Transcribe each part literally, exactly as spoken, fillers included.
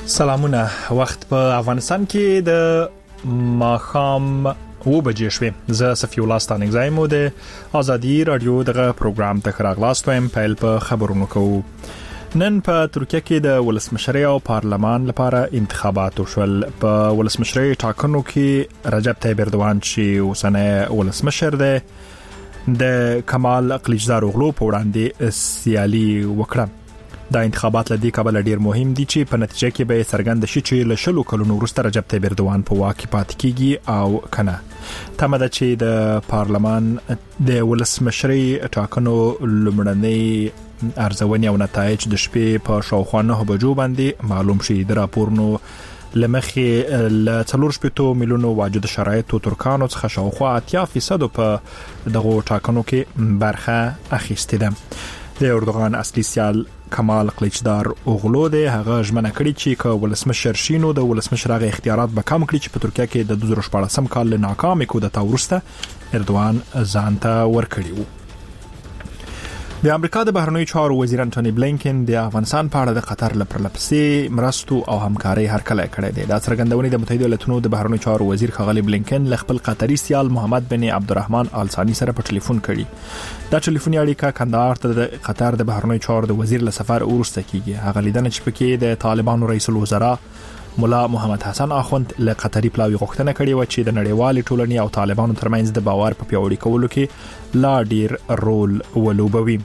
سلامونه. وخت په افغانستان کې د ماخام و بجې شوې. زه صفی الله ستانګزای مو د ازادي رادیو دغه پروګرام ته راغلاست وایم. پیل په خبرونو کوو. نن په ترکیه کې د ولسمشرۍ او پارلمان لپاره انتخابات وشول. په ولسمشرۍ ټاکنو کې رجب طیب اردوغان چې اوسنی ولسمشر دی د کمال کلیچداروغلو په وړاندې سیالي وکړه. دا انتخابات لدی کابل ډیر مهم دي چې په نتیجه کې به څرګند شي چې له شلو کلونو وروسته رجب طیب اردوغان په واک کې پاتې کیږي او کنه. تمه ده چې د پارلمان د ولسمشرۍ ټاکنو لومړنۍ ارزونې او نتایج د شپې په شاوخوا نه بجو باندې معلوم شي. د راپورونو لمخې ل څلور شپږ میلیونو واجد شرایطو ترکانو څخه شاوخوا اتیا فیصد په دغه ټاکنو کې برخه اخیستې ده. د اردوغان اصلي سیال کمال کلیچدار اوغلو دی. هغه ژمنه کړې چې که ولسمشر شینو د ولسمشر هغه اختیارات به کم کړي چې په ترکیه کې د دوه زره شپږ کال له ناکامې کودتا وروسته اردوغان ځان ته ورکړی وو. د امریکا د بهرنیو چارو وزیر انټونی بلینکن د افغانستان په اړه د قطر لپاره مرستو او همکاري هرکلی کړی دی. دا څرګندونه د متحده ایالاتونو د بهرنیو چارو وزیر خغلی بلینکن له خپل قطري سیال محمد بن عبدالرحمن آل ثانی سره په ټلیفون کړي. دا ټلیفوني اړیکه کندهار ته د قطر د بهرنیو چارو د وزیر له سفر وروسته کیږي. هغه لیدنه چې پکې د طالبانو رئیس الوزرا مولا محمد حسن اخوند له قطري پلاوی غوښتنه کړې و چې د نړیوالې ټولنې او طالبانو ترمنځ د باور په پیاوړي کولو کې لا ډیر رول ولوبوي.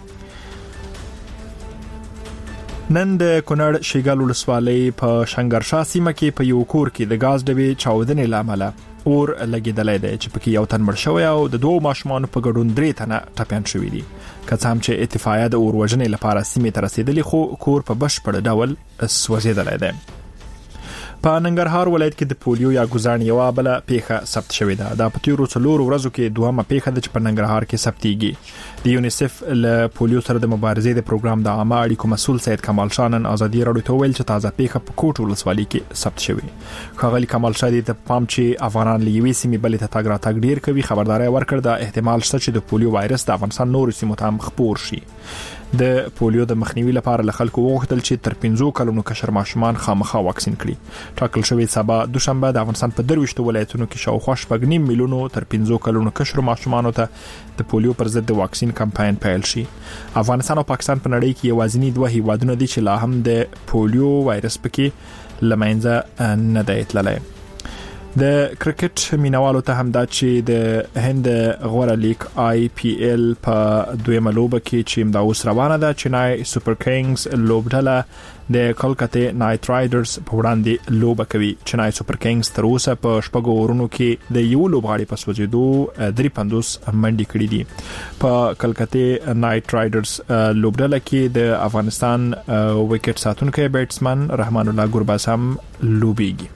نن د کونړ شیګل ولسوالۍ په شنګرشا سیمه کې په یو کور کې د غاز ډبې چاودنې لامل اور لګیدلې ده چې پکې یو تن مړ شوی او د دوه ماشومان په ګډون درې تنه ټپيان شوی دي. که څه هم چې اتفاقیه د اور وژنې لپاره سیمه ته رسیدلی خو کور په بشپړ ډول سوځیدلی ده. په ننګرهار ولایت کې د پولیو یا ګزان یو بل پیښه ثبت شوې ده. دا په تیرو څلورو ورځو کې دوهمه پیښه ده چې په ننګرهار کې ثبتېږي. د یونیسف له پولیو سره د مبارزې د پروګرام د عامه اړیکو مسول سید کمال شانن ازادي راډیو ته ویل چې تازه پیښه په کوټ ولسوالۍ کې ثبت شوې. خغلی کمال شادي ته پام چې افغانان لوي سیمې بلې ته تاګ را تاګ ډیر کوي خبرداري ورکړ د احتمال شته چې د پولیو وایرس د افغانستان نور سیمو ته خپور شي. د پولیو د مخنیوي لپاره له خلکو وغوښتل چې تر پنځو کلونو کشر ماشومان خامخا واکسین کړي. ټاکل شوی سبا دوشنبه د افغانستان په درويشت ولایتونو کې شاوخوا شپږ نیم میلیونو تر پنځو کلونو کشر ماشومانو ته د پولیو پر ضد د واکسین کمپاین پیل شي. افغانستان او پاکستان په نړۍ کې یوازینی دوه هیوادونه دي چې لا هم د پولیو وایرس پکې لمنځه نه دی تللی. د کرکټ مینوالو ته هم دا چې د هند غوره لیگ آی پی ایل په دویمه لوبه کې چې امدا اوس روانه ده چنای سوپر کینګز لوبډله د کولکته نایټ رایډرز په وړاندې لوبه کوي. چنای سوپر کینګز تر اوسه په شپږو اورونو کې د یو لوبغاړي په سوځېدو درې پنځوس منډي کړې دي. په کولکته نایټ رایډرز لوبډله کې د افغانستان وکټ ساتونکی بیټسمن رحمان الله ګورباز هم لوبيږي.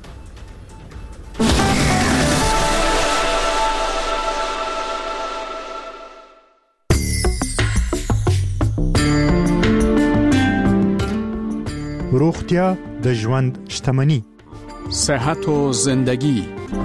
روغتیا د ژوند شتمنی. صحت و زندگی.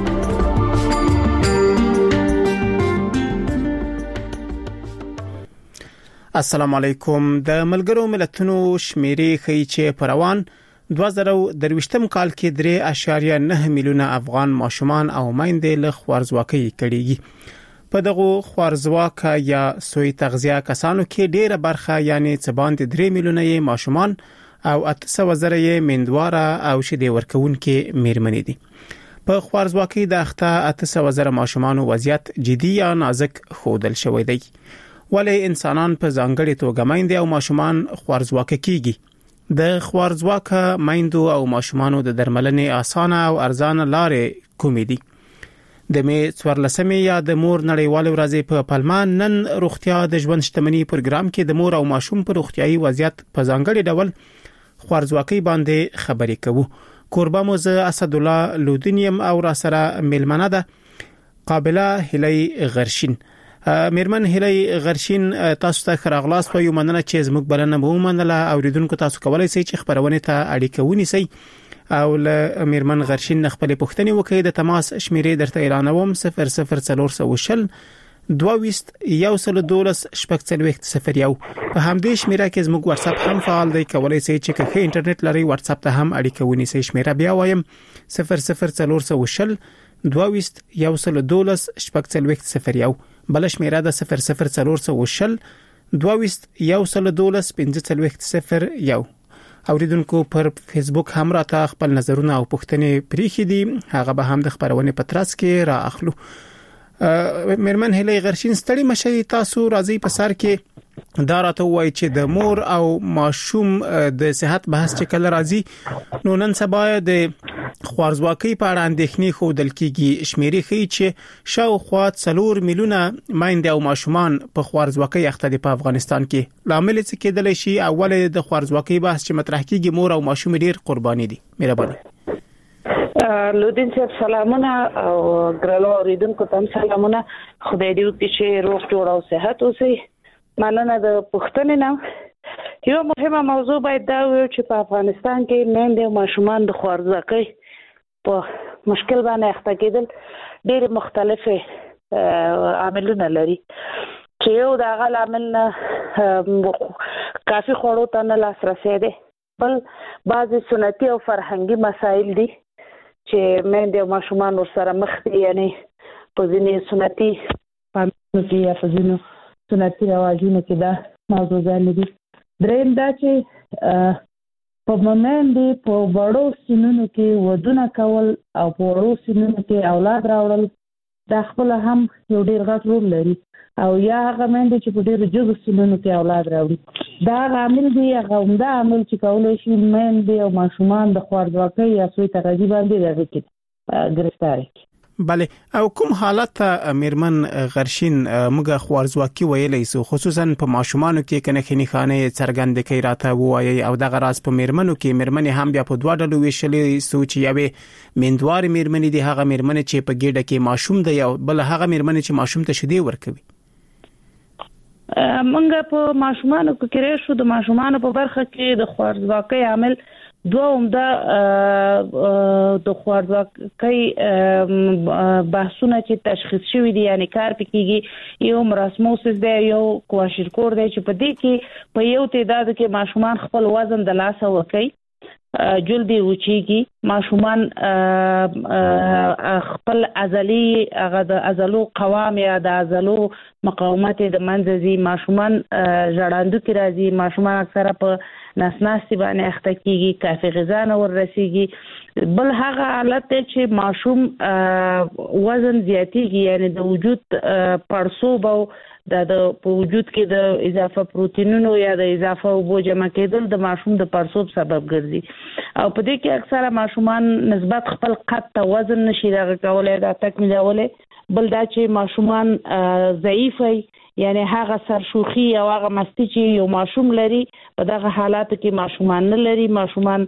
السلام علیکم. د ملګرو ملتونو شمیرې ښیي چې په روان دوه زره درویشتم کال کې درې اعشاریه نه میلیونه افغان ماشومان او میندې له خوارځواکۍ کړيږي. په دغه خوارځواکه یا سوی تغذیه کسانو کې ډیره برخه یعنی څه باندې درې میلیونه یې ماشومان او اته سوه زره یې میندواره او شیدې ورکوونکې میرمنې دي. په خوارځواکۍ د اخته اته سوه زره ماشومان وضعیت جدي یا نازک ښودل شوی دی. ولې انسانان په ځانګړي توګه میندې او ماشومان خوارځواکه کیږي؟ د خوارځواکه میندو او ماشومانو د درملنې اسانه او ارزانه لارې کومې دي؟ د می څوارلسمې یا د مور نړیوال ورځې په پلمان نن روغتیا د ژوند شتمنی پروګرام کې د مور او ماشوم په روغتيایي وضعیت په ځانګړي ډول خوارځواکۍ باندې خبرې کوو. کوربه مو زه اسد الله لودینیم او را سره ملمنه ده قابله هلی غرشین. میرمن هلی غرشین تاسو ته خراغلاس په یو مننه چې زموږ بلنه مو منله. اوریدونکو تاسو کولای شئ چې خبرونه ته اړیکه ونیسئ او له میرمن غرشین خپل پوښتنه وکړئ. د تماس شمیرې درته اعلانوم صفر صفر څلور سوه شل دوه یو سل دولس شپږ څلوېښت صفر یو. په همدې شمیره کې زموږ واتس اپ هم فعال دی. کولای شئ چې که انټرنیټ لري واتس اپ ته هم اړیکه ونیسئ. شمیره بیا وایم صفر صفر څلور سوه شل دوه یو سل دولس شپږ څلوېښت صفر یو. بل شمیره ده صفر صفر څلور سوه شل دوه یو سل دولس پنځه څلوېښت صفر یو. اوریدونکو پر فیسبوک هم راته خپل نظرونه او پوښتنې پریښې دي، هغه به هم د خبرونې په ترڅ کې را اخلو. میرمن هیلې غرشین ستړي مشي، تاسو راځي په سر کې دا راته وایي چې د مور او ماشوم د صحت بحث چې کله راځي نو نن سبا د خوارزواکۍ په اړه اندېښنې ښودل کېږي. شمیرې ښیي چې شاوخوا څلور میلیونه میندې او ماشومان په خوارزواکۍ اخته دي په افغانستان کې. لامل څه کېدلی شي؟ اول د خوارزواکۍ بحث چې مطرح کېږي مور او ماشوم ډېر قرباني دي. مهرباني. لودین صاحب سلامونه او ګرانو اوریدونکو ته سلامونه. خدای دې وکړي چې روغ جوړ او صحت اوسئ. مننه د پوښتنې نه. یو مهمه موضوع باید دا وي چې په افغانستان کې میندې او ماشومان د خوارزواکۍ په مشکل باندې اخته کېدل ډېر مختلفه عاملونه لري چې یو د هغه عامل کافي خوړو ته نه لاسرسی دی. بل بعضې سنتي او فرهنګي مسایل دي چې میندې او ماشومان ورسره مخ دي، یعنی په ځینې سنتي پامونو کې یا په ځینو سنتي رواجونو کې دا موضوعګانې دي. درېیم دا چې په میندې په وړو سنونو کې ودونه کول او په وړو سنونو کې اولاد راوړل دا خپله هم یو ډېر غټ رول لري، او یا هغه میندې چې په ډېرو جګو سنونو کې اولاد راوړي دا هغه عامل دی، هغه عمده عامل چې کولی شي میندې او ماشومان د خوارزواکۍ یا سوی تغذي باندې د هغې کې ګرفتار کړي. بله، او کوم حالت ته میرمن غرشین موږ خوارزواکي ویلی سو، خصوصا په ماشومانو کې که نښې نښانې څرګندې کوي راته ووایي، او دغه راز په میرمنو کې میرمنې هم بیا په دوه ډلو ویشلې سو چې یوې میندوارې میرمنې دي، هغه میرمنې چې په ګېډه کې ماشوم دی، او بل هغه میرمنې چې ماشوم ته شیدې ورکوي. منګه په ماشومانو کې راشو د ماشومانو په برخه کې د خوارزواکۍ عامل دوه عمده د خوارزواکۍ بحثونه چې تشخیص شوي دي، یعنی کار پې کېږي. یو مراسموسس دی، یو کواشرکور دی چې په دې کې په یو تعدادو کې ماشومان خپل وزن د لاسه ورکوي، جلدی وچیږي، ماشومان خپل عضلي هغه د عضلو قوام یا د عضلو مقاومت د منځه ځي، ماشومان ژړاندو کې راځي، ماشومان اکثره په نسناستي باندې اخته کېږي، کافي غذا نه وررسېږي. بل هغه حالت دی چې ماشوم وزن زیاتېږي، یعنی د وجود پړسوب او د په وجود کې د اضافه پروتینونو یا د اضافه اوبو جمع کېدل د ماشوم د پړسوب سبب ګرځي. او په دې کې اکثره ماشومان نسبت خپل قد ته وزن نشي دغه کولی، دا تکمیلولی. بل دا چې ماشومان ضعیف وي، یعنی هغه سرشوخي او هغه مستی چې یو ماشوم لري په دغه حالاتو کې ماشومان نه لري. ماشومان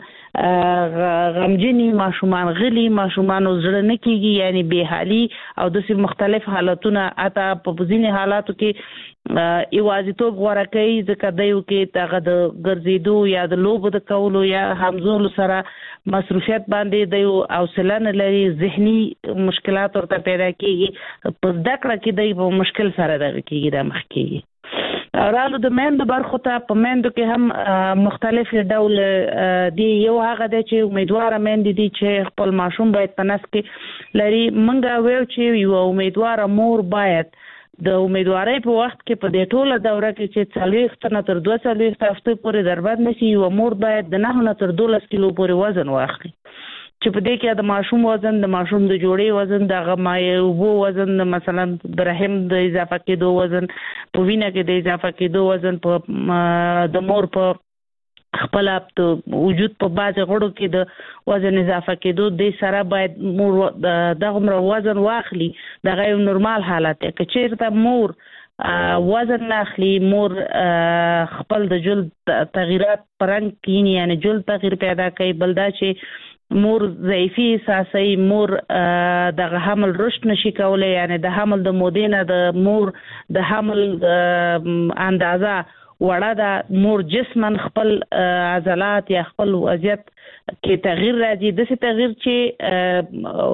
غمجني، ماشومان غلي، ماشومان زړه نه کېږي، یعنی بېحالي او داسې مختلف حالتونه. حتی په ځینې حالاتو کې یوازیتوب غوره کوي، ځکه دیو کې دغه د ګرځېدو یا د لوبو د کولو یا همزولو سره مصروفیت باندې دیو حوصله نه لري، ذهني مشکلات ورته پیدا کېږي، په زده کړه کې دی په مشکل سره دغه کېږي دا مخ کېږي. رالو د میندو برخو ته، په میندو کې هم مختلف ډول دي. یو هغه دی چې امیدواره میندې دي چې خپل ماشوم باید په نس کې لري. موږ ویل چې یو امیدواره مور باید د امیدوارۍ په وخت کې په دې ټوله دوره کې چې څلوېښت نه تر دوه څلوېښت هفتې پورې دربند نشي، یوه مور باید د نهو نه تر دولس کیلو پورې وزن واخلي، چې په دې کې د ماشوم وزن، د ماشوم د جوړې وزن، د هغه مایع اوبو وزن، مثلا د رحم د اضافه کېدو وزن، په وینه کې د اضافه کېدو وزن، په د مور په خپل وجود په بعضې غړو کې د وزن اضافه کېدو د سره باید مور دغه وزن واخلي. دغه یو نورمال حالت دی. که چېرته مور وزن نه اخلي، مور خپل د جلد تغییرات په رنګ کیني، یعنی جلد تغییر پیدا کوي. بل دا چې مور ضعیفي احساسوي، مور دغه حمل رشد نشي کولی، یعنی د حمل د مودې نه د مور د حمل اندازه وړه ده، مور جسمن خپل عضلات یا خپل وضعیت کې تغییر راځي، داسې تغییر چې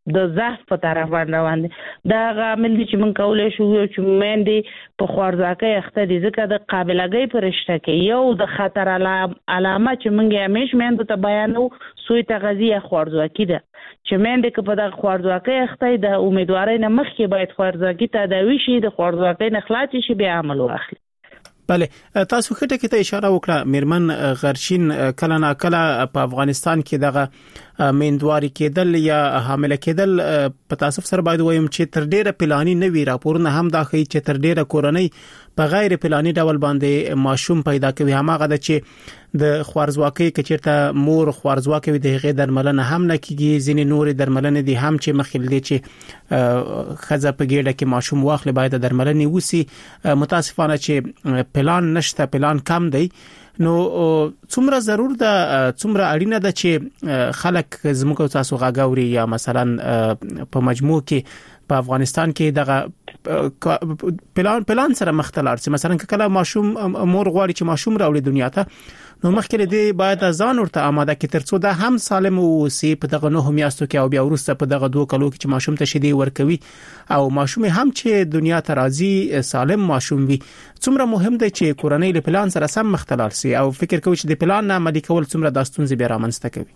د ضعف په طرف روان دي. دا عامل دي چې موږ کولای شو چې مېندې په خوارځواکۍ اخته دي، ځکه د قابلګۍ په رشته کې یو د خطر علامه چې موږ همیش مېندو ته بیانو سوی تغذیه خوارځواکي ده، چې مېندې که په دغه خوارځواکۍ اخته د امیدوارۍ نه مخکې باید خوارځواکي تداوي شي، د خوارځواکۍ نه خلاص شي، بیا عمل واخلي. بله، تاسو خټه کې ته اشاره وکړه میرمن غرشین کله نا کله په افغانستان کې دغه میندواري کېدل یا حامله کېدل په تاسف سره باید وایم چې تر ډیره پلاني نه وی راپورونه هم دا ښیي چې تر ډیره کورنۍ په غیر پلاني ډول باندې ماشوم پیدا کوي. هماغه د چې د خوارځواکۍ کچیرته مور خوارځواکۍ د هغې درملنه هم نه کیږي، ځینې نور درملنه دي هم چې مخکې دي چې خزه په ګډه کې ماشوم واخلي باید درملنه وسی. متاسفانه چې پلان نشته، پلان کم دی. نو څومره ضرور ده، څومره اړینه ده چې خلک زموږ تاسو غاګوري یا مثلا په مجموع کې په افغانستان کې دغه پلان پلان سره مختلف سي. مثلا کله ماشوم مور غواړي چې ماشوم راوړي دنیا ته، نو مخکې دې باید ځان ورته آماده کړي ترڅو دا هم سالم وي په دغه نهو میاشتو کې او بیا وروسته په دغه دوه کلو کې چې ماشوم ته شیدې ورکوي او ماشوم هم چې دنیا ته راځي سالم ماشوم وي. څومره مهم دی چې کورنۍ له پلان سره سم مختلف سي او فکر کوي چې د پلان نه عملي کول څومره د ستونزې به رامنځته کوي.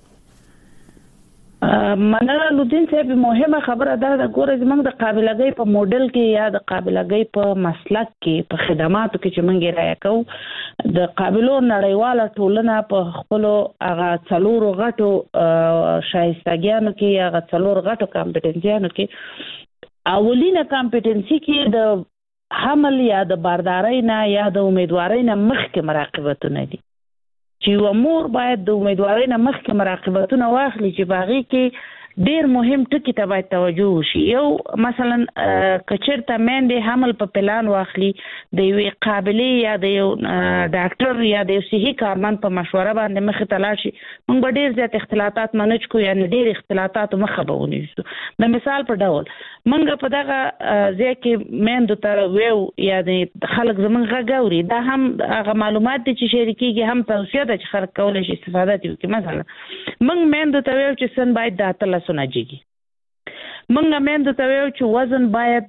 مننه لودین صاحب، مهمه خبره ده د ګوره زموږ د قابلګۍ په موډل کې یا د قابلګۍ په مسلک کې په خدماتو کې چې موږ رایا کوو د قابلو نړیواله ټولنه په خپل هغه څلورو غټو شایستګیانو کې هغه څلور غټو کمپټنسیانو کې اولینه کمپټنسي کې د حمل یا د باردارۍ نه یا د امیدوارۍ نه مخکې مراقبتونه دي، چې یو مور باید د امیدوارۍ نه مخکې مراقبتونه واخلي چې باغی کې ډیر مهم ټکی ته باید توجه وشي. یو مثلا کچرته مېندې حمل په پلان واخلي د یو قابلې یا د یو ډاکټر یا د یو صحي کارمند په مشوره باندې مخ ته لاړ شي، موږ به ډیر زیات اختلاطات منج کو، یعنی ډیر اختلاطات مخه به ونیسو. د مثال په ډول موږ په دغه ځای کې مېندو ته ویو یا د خلک زموږ غاګوري دا هم هغه معلومات دي چې شریکيږي، هم توصیه ده چې خلک کولای شي استفاده وکړي. مثلا موږ مېندو ته ویو چې سن باید د اتلس سنجيږي، موږ مېندو ته ویو چې وزن باید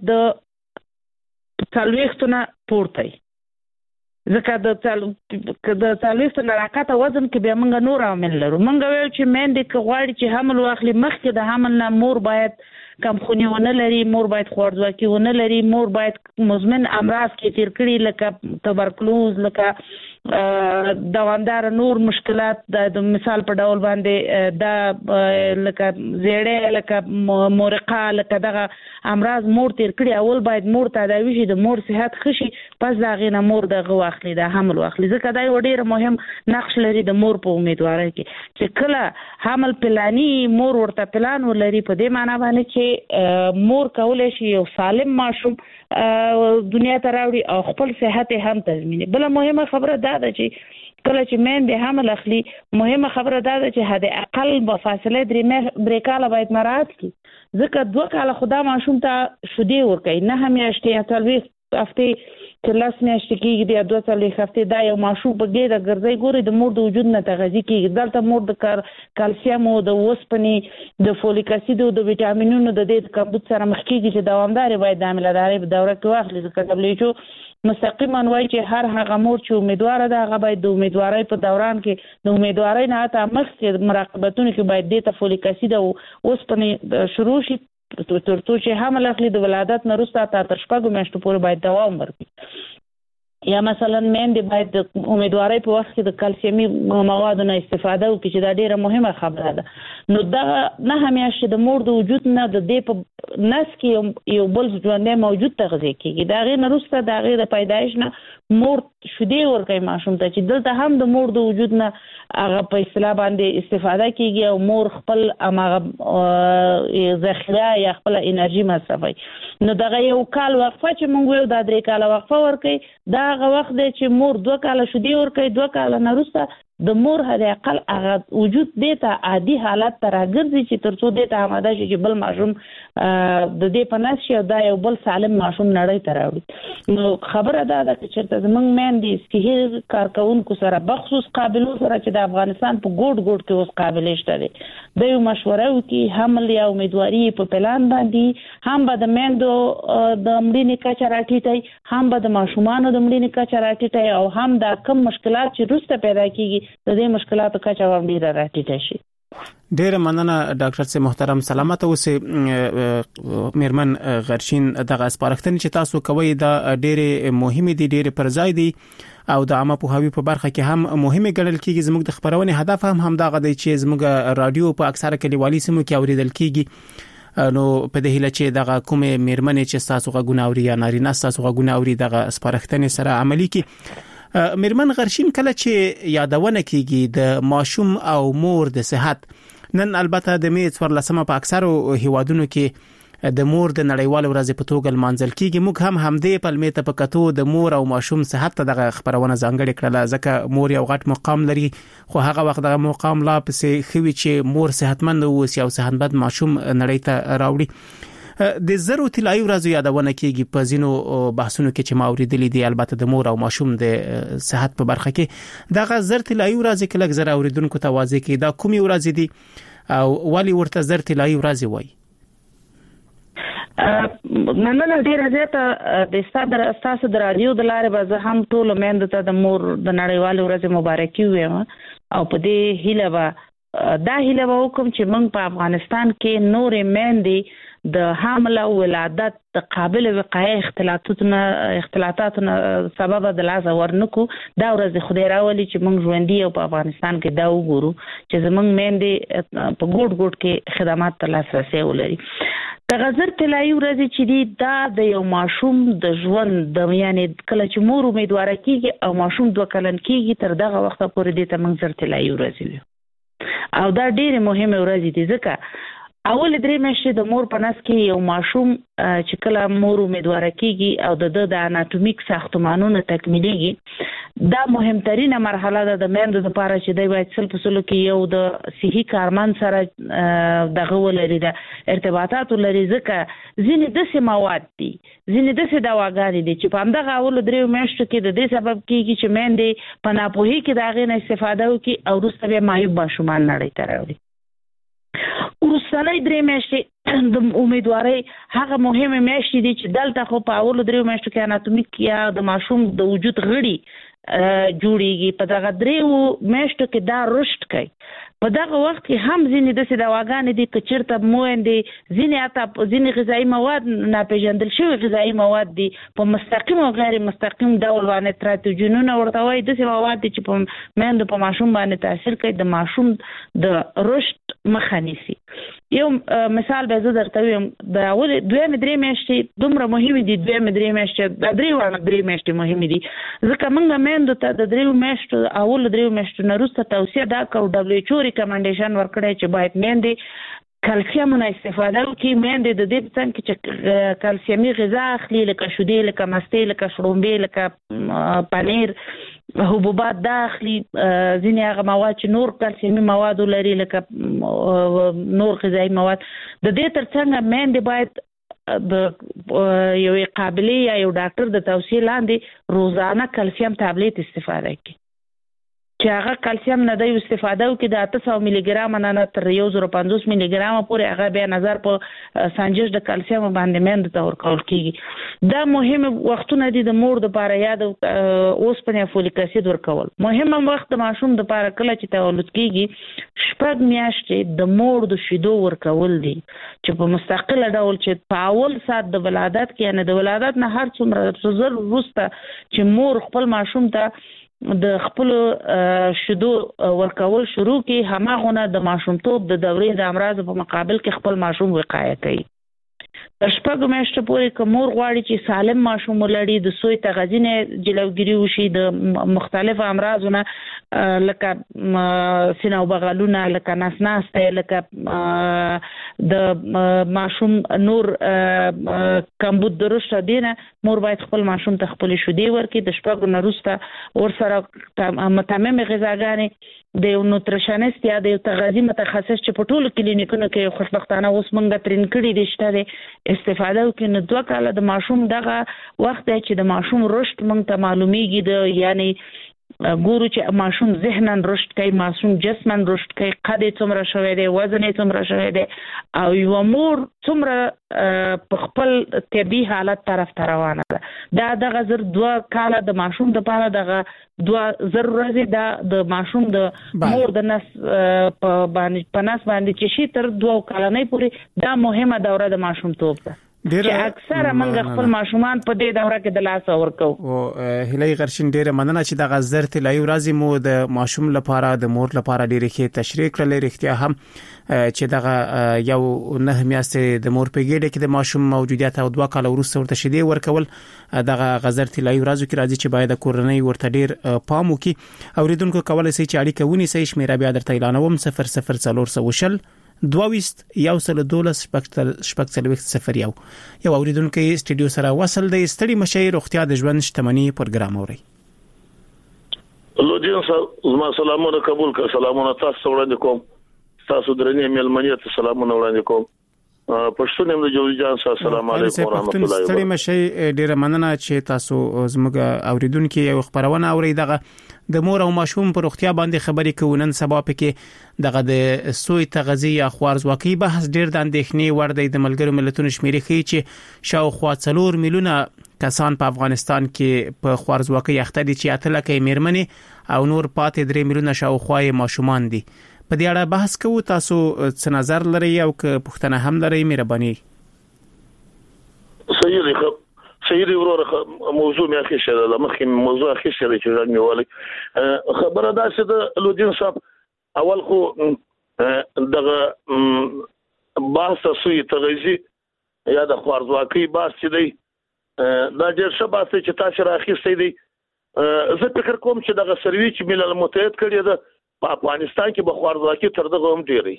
د څلوېښتو نه پورته وي، ځکه د د څلوېښتو نه راکته وزن کې بیا موږ نور عوامل لرو. موږ ویو چې مېندې که غواړي چې حمل واخلي مخکې د حمل نه مور باید کمخوني ونه لري، مور باید خوارځواکي ونه لري، مور باید مزمن امراض کې تیر کړي لکه تبرکلوز، لکه دوامدار نور مشکلات د مثال په ډول باندې دا لکه زیړې لکه مورقه لکه دغه امراض مور تیر کړي. اول باید مور تداوي شي، د مور صحت خشي، پس دا غینه مور دغه واخلي د حمل واخلي، ځکه دا یو ډیر مهم نقش لري د مور په امیدوارۍ کې چې کله حمل پلاني مور ورته پلان ولري، په دې معنی باندې چې مور کولای شي یو سالم ماشوم دنیا ته راوړي او خپل صحت هم تضمیني. بل مهمه خبره دا ده چې کله چې مېندې حمل اخلي مهمه خبره دا ده چې حد اقل په فاصله درې کاله باید مراعات کړي، ځکه دوه کاله خدا ماشوم ته شیدې ورکوي، نه میاشتې یا څلوېښت هفتې چې لس میاشتې کېږي بیا دوه څلوېښت هفتې دا یو ماشوم په ګېډه ګرځي، ګوري د مور د وجود نه تغذیه کېږي. دلته مور د کلسیم او د اوسپنې د فولیک اسید او د ویټامینونو د دې کمبود سره مخ کېږي چې دوامدار باید د حاملهدارۍ په دوره کې واخلي، ځکه دبلیو مستقیما وایي چې هر هغه مور چې امیدواره ده هغه باید د امیدوارۍ په دوران کې د امیدوارۍ نه حتی مخکې مراقبتونو کې باید دې ته فولیک اسید او اوسپنې شروع شي ترڅو چې حمل اخلي د ولادت نه وروسته تر شپږو میاشتو پورې باید دوام ورکړي. یا مثلا مېندې باید د امیدوارۍ په وخت کې د کلسیمي موادو نه استفاده وکړي چې دا ډیره مهمه خبره ده. نو دا نه همیشه د مور د وجود نه د دې په نس کې یو بل ژوندی موجود تغذیه کېږي، د هغې نه وروسته د هغې د پیدایش نه مور شیدې ورکوي ماشوم ته، چې دلته هم د مور د وجود نه هغه په اصطلاح باندې استفاده کېږي او مور خپل هماغه ذخیره یا خپل انرژي مصرفوي. نو دغه یو کال وقفه چې موږ ویو دا درې کاله وقفه ورکوي، دا هغه وخت دی چې مور دوه کاله شیدې ورکوي، دوه کاله نه وروسته د مور حد اقل هغه وجود دې ته عادي حالت ته راګرځي چې ترڅو دې ته آماده شي چې بل ماشوم د دې په نس شي او دا یو بل سالم ماشوم نړۍ ته راوړي. نو خبره دا ده چې چېرته زموږ میندې صحي کارکوونکو سره بخصوص قابلو سره چې د افغانستان په ګوټ ګوټ کې اوس قابلې شته دي، د یو مشوره وکي حمل یا امیدواري په پلان باندې هم به د میندو د مړینې کچه راټیټي هم به د ماشومانو د مړینې کچه راټیټي او هم د کم مشکلات چې وروسته پیدا کیږي د دې مشکلاتو کچه هم ډیره راټیټه شي. ډیر مننه ډاکټر سي محترم سلامت اوسه. میرمن غرشین دغه سپارښتنې چې تاسو کوي دا ډېر مهمه دي ډېر پرځای دي او د عامه پوهاوی په برخه کې هم مهمه ګڼل کیږي. زموږ د خبرونې هدف هم همدغه دی چې زموږ رادیو په اکثره کلیوالي سیمو کې اوریدل کیږي. نو په دې هیله چې دغه کومه میرمنې چې تاسو غوونه اوري یا نارینه تاسو غوونه اوري دغه سپارښتنې سره عملی کی. میرمن غرشین کله چې یادونه کیږي د ماشوم او مور د صحت، نن البته د می څوارلسمه په اکثرو هیوادونو کې د مور د نړیوال ورځې په توګه لمانځل کیږي. موږ هم همدې پلمې ته په کتو د مور او ماشوم صحت ته دغه خبرونه ځانګړې کړله ځکه مور یو غټ مقام لري، خو هغه وخت دغه مقام لا پسې خوي چې مور صحتمند اوسي او صحتمند ماشوم نړۍ ته راوړي. د زرو طلایي ورځو یادونه کیږي په ځینو بحثونو کې چې ما اوریدلې دي البته د مور او ماشوم د صحت په برخه کې. دغه زر طلایي ورځې کله زر اوریدونکو ته واضح کی دا کومي ورځې دي او ولی ورته زر طلایي ورځې وایي؟ مننه ډیره زیاته د صدر اساس د رادیو د لارې به زه هم ټول میندو ته د مور د نړیوال ورځې مبارکي وایم او په دې هیله به دا هیله به وکم چې موږ په افغانستان کې نورې میندې د حمل او ولادت د قابل وقایع اختلاطاتونه اختلاطاتونه سبب د لاس ورنکو. دا ورځ د خدای راولي چې موږ ژوندۍ او په افغانستان کې دا وګورو چې زموږ میندې په ګوټ ګوټ کې خدمات ته لاسرسي ولري. د غزر طلایي ورځې چې دی دا د یو ماشوم د ژوند د یعنی کله چې مور امیدواره کیږي او ماشوم دوه کلن کیږي تر دغه وخت پورې د تمنګ زر طلایي ورځې وي او دا ډېره مهمه ورځ دي ځکه اول درې میاشتې د مور په نس کې یو ماشوم چې کله مور امیدواره کیږي او د د اناتومیک ساختمانونو تکمیلېږي دا مهمترینه مرحله ده د میندو لپاره چې دوی باید سل په سلو کې یو د صحي کارمند سره دغه ولري د ارتباطات ولري ځکه ځینې داسې مواد دي ځینې داسې دواګانې دي چې په همدغه اولو درېو میاشتو کې د دې سبب کیږي چې میندې په ناپوهۍ کې د هغې نه استفاده وکړي او وروسته بیا معیوب ماشومان نړۍ ته راوړي. وروستنۍ درې میاشتې د امیدوارۍ هغه مهمه میاشتې دي چې دلته خو په اولو درېو میاشتو کې اناتومیک یا د ماشوم د وجود غړي جوړیږي. په دغه درېو میاشتو کې دا رشد کوي. په دغه وخت کې هم ځینې داسې دواګانې دي که چېرته مویندې ځینې حتی ځینې غذایي مواد ناپېژندل شوي غذایي مواد دي په مستقیم او غیر مستقیم ډول باندې تراتوجینونه ورته وایي داسې مواد دي چې په میندو په ماشوم باندې تاثیر کوي د ماشوم د رشد مخه نیسي. یو مثال به زه درته ویم د اولې دویمې درې میاشتې دومره مهمې دي دویمې درې میاشتې د درې واړه درې میاشتې مهمې دي ځکه موږ میندو ته د درېو میاشتو اولو درېو میاشتو نه وروسته توصیه دا کوو ډبلیو ایچ او ریکمنډیشن ورکړی چې باید میندې کلسیمونه استفاده وکړي. میندې د دې په څنګ کې چې کلسیمي غذا اخلي لکه شیدې لکه مستې لکه شړومبې لکه پنیر حبوبات دا اخلي ځینې هغه مواد چې نور کلسیمي مواد لري لکه نور غذایي مواد. د دې تر څنګ میندې باید د یوې قابلې یا یو ډاکټر د توصیې لاندې روزانه کلسیم تابلیت استفاده کړي چې هغه کلسیم نه دی استفاده وکړي د اته سوه میلي ګرام نه تر یو زره پنځوس میلي ګرام پورې هغه بیا نظر په سنجش د کلسیم باندې میندو ته ورکول کیږي. دا مهم وختونه دي د مور دپاره یا د اوسپنې فولیک اسید ورکول. مهم وخت د ماشوم دپاره کله چې تولد کیږي شپږ میاشتې د مور د شیدو ورکول دي چې په مستقله ډول چې په اول ساعت د ولادت کې یعنې د ولادت نه هر څومره زر وروسته چې مور خپل ماشوم ته د خپل شیدو ورکول شروع کی هماغونه د ماشومتوب د دورې د امراض په مقابل کې خپل ماشوم وقایه کوي. تر شپږو میاشتو پورې که مور غواړي چې سالم ماشوم ولري د سوی تغذیې نه جلوګیري وشي د مختلفو امراضو نه لکه سینه او بغلونه لکه نس ناستی لکه د ماشوم نور کمبود د رشد دی نه مور باید خپل ماشوم ته خپلې شیدې ورکړي. د شپږو نه وروسته ورسره متممې غذاګانې د یو نوتریشنست یا د یو تغذیې متخصص چې په ټولو کلینیکونو کې خوشبختانه اوس موږ ترین کړي دي شته دی استفاده وکړي. نو دوه کاله د ماشوم دغه وخت دی چې د ماشوم رشد موږ ته معلومیږي د یعنی ګورو چې ماشوم ذهنن رشد کوي، ماشوم جسمن رشد کوي، قد څومره شوی دی، وزن څومره شوی دی، او یو مور څومره په خپل طبي حالت طرف ته روانه ده. دا دغه زر دوه کاله د ماشوم د پاره دغه دوه زر ورځې دا د ماشوم د مور د نس په باندې په نس باندې چې شي تر دوه کلنۍ پورې دا مهمه دوره د ماشوم توپ ده. چې اکثره موږ خپل ماشومان په دې دوره کې د لاس ورکو. او هلي غرشین ډیره مننه چې د غزر تلای ورځي مو د ماشوم لپاره د مور لپاره ډیره کې تشریح کړل. رښتیا هم چې دغه یو نه میاشتې د مور په ګډه کې د ماشوم موجودیت او دوه کال وروسته ورته شیدې ورکول دغه غزر تلای ورځو کې راځي چې باید کورنۍ ورته ډیر پام وکړي. اوریدونکو کولای شي چې اړیکه ونیسي. شمیره بیا درته اعلانوم صفر صفر څلور سوشل دویست یو سل دولس شپږ څلوېښت صفر یو. یو اوریدونکو سټډیو سره وصل دی. ستړي مشي روغتیا د ژوند شتمنۍ پروګرام اوري. لودین زما سلامونه قبول کړه. سلامونه تاسو وړاندې کوم. تاسو درنې ملمنیت سلامونه وړاندې کوم. پښتون هم د جوړ جان سره السلام علیکم ورحمت الله وبرکاته. ستړي مشي ډیره مننه چې تاسو زموږ اوریدونکو یو خبرونه اوري. دغه د مور او ماشوم پر روغتیا باندې خبرې کوونن سبا پکې دغه د سوی تغذیه یا خوارزواکي بحث ډیر د اندېښنې ور دی. د ملګرو ملتونو شمیرې ښیي چې شاوخوا څلور میلیونه کسان په افغانستان کې په خوارزواکي اخته دي چې اته لکه میرمنې او نور پاتې درې میلیونه شاوخوا ماشومان دي. په دې اړه بحث کوو. تاسو څه نظر لرئ او که پوښتنه هم لرئ مهرباني. صحیح دی. سیدی وروره موضوع مې اخی شته د مخکې موضوع اخی شته چې راځي والی خبره دا چې د لودین صاحب اول خو دغه بحث سوی تغذیه یا د خوارزواکۍ بحث چې دی دا ډېر ښه بحث چې تاسو راخیستی دی. زه فکر کوم چې دغه سروي چې ملل متحد کړی ده په افغانستان کې به خوارزواکي تر دغه هم ډېرې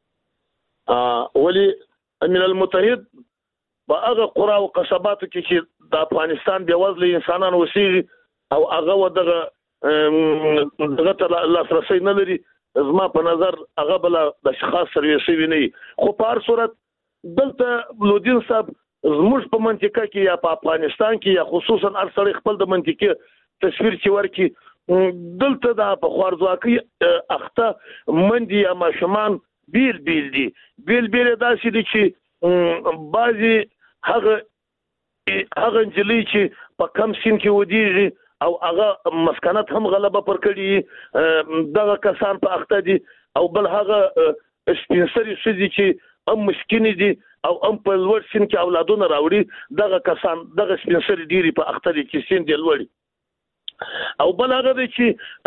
ولی ملل متحد په هغه قرا او قصباتو کې چې د افغانستان بیا وزله انسانان وسیږي او هغه ودغه دغه ته لاسرسي نه لري. زما په نظر هغه بل د شخص سرویسي ویني. خو په هر صورت دلته لودین صاحب زموږ په منطقه کې یا په افغانستان کې یا خصوصا ارسل خپل د منطقه تصویر چې ورکی دلته د په خوارزواکۍ اخته مندي یا ماشومان بیل بیل دي. بیل بیل داسې دي چې بعضي هغه هغه انجلی چې په کم سین کې ودیږي او هغه مسکنت هم غلبه پر کړي دغه کسان په اخته دي او بل هغه سپینسري شدي چې هم مسکینی دي او هم په لوړ سین کې اولادونه راوړي. دغه کسان دغه سپینسري ډیری په اخته دي چې سین دی لوړي او بل هغه دی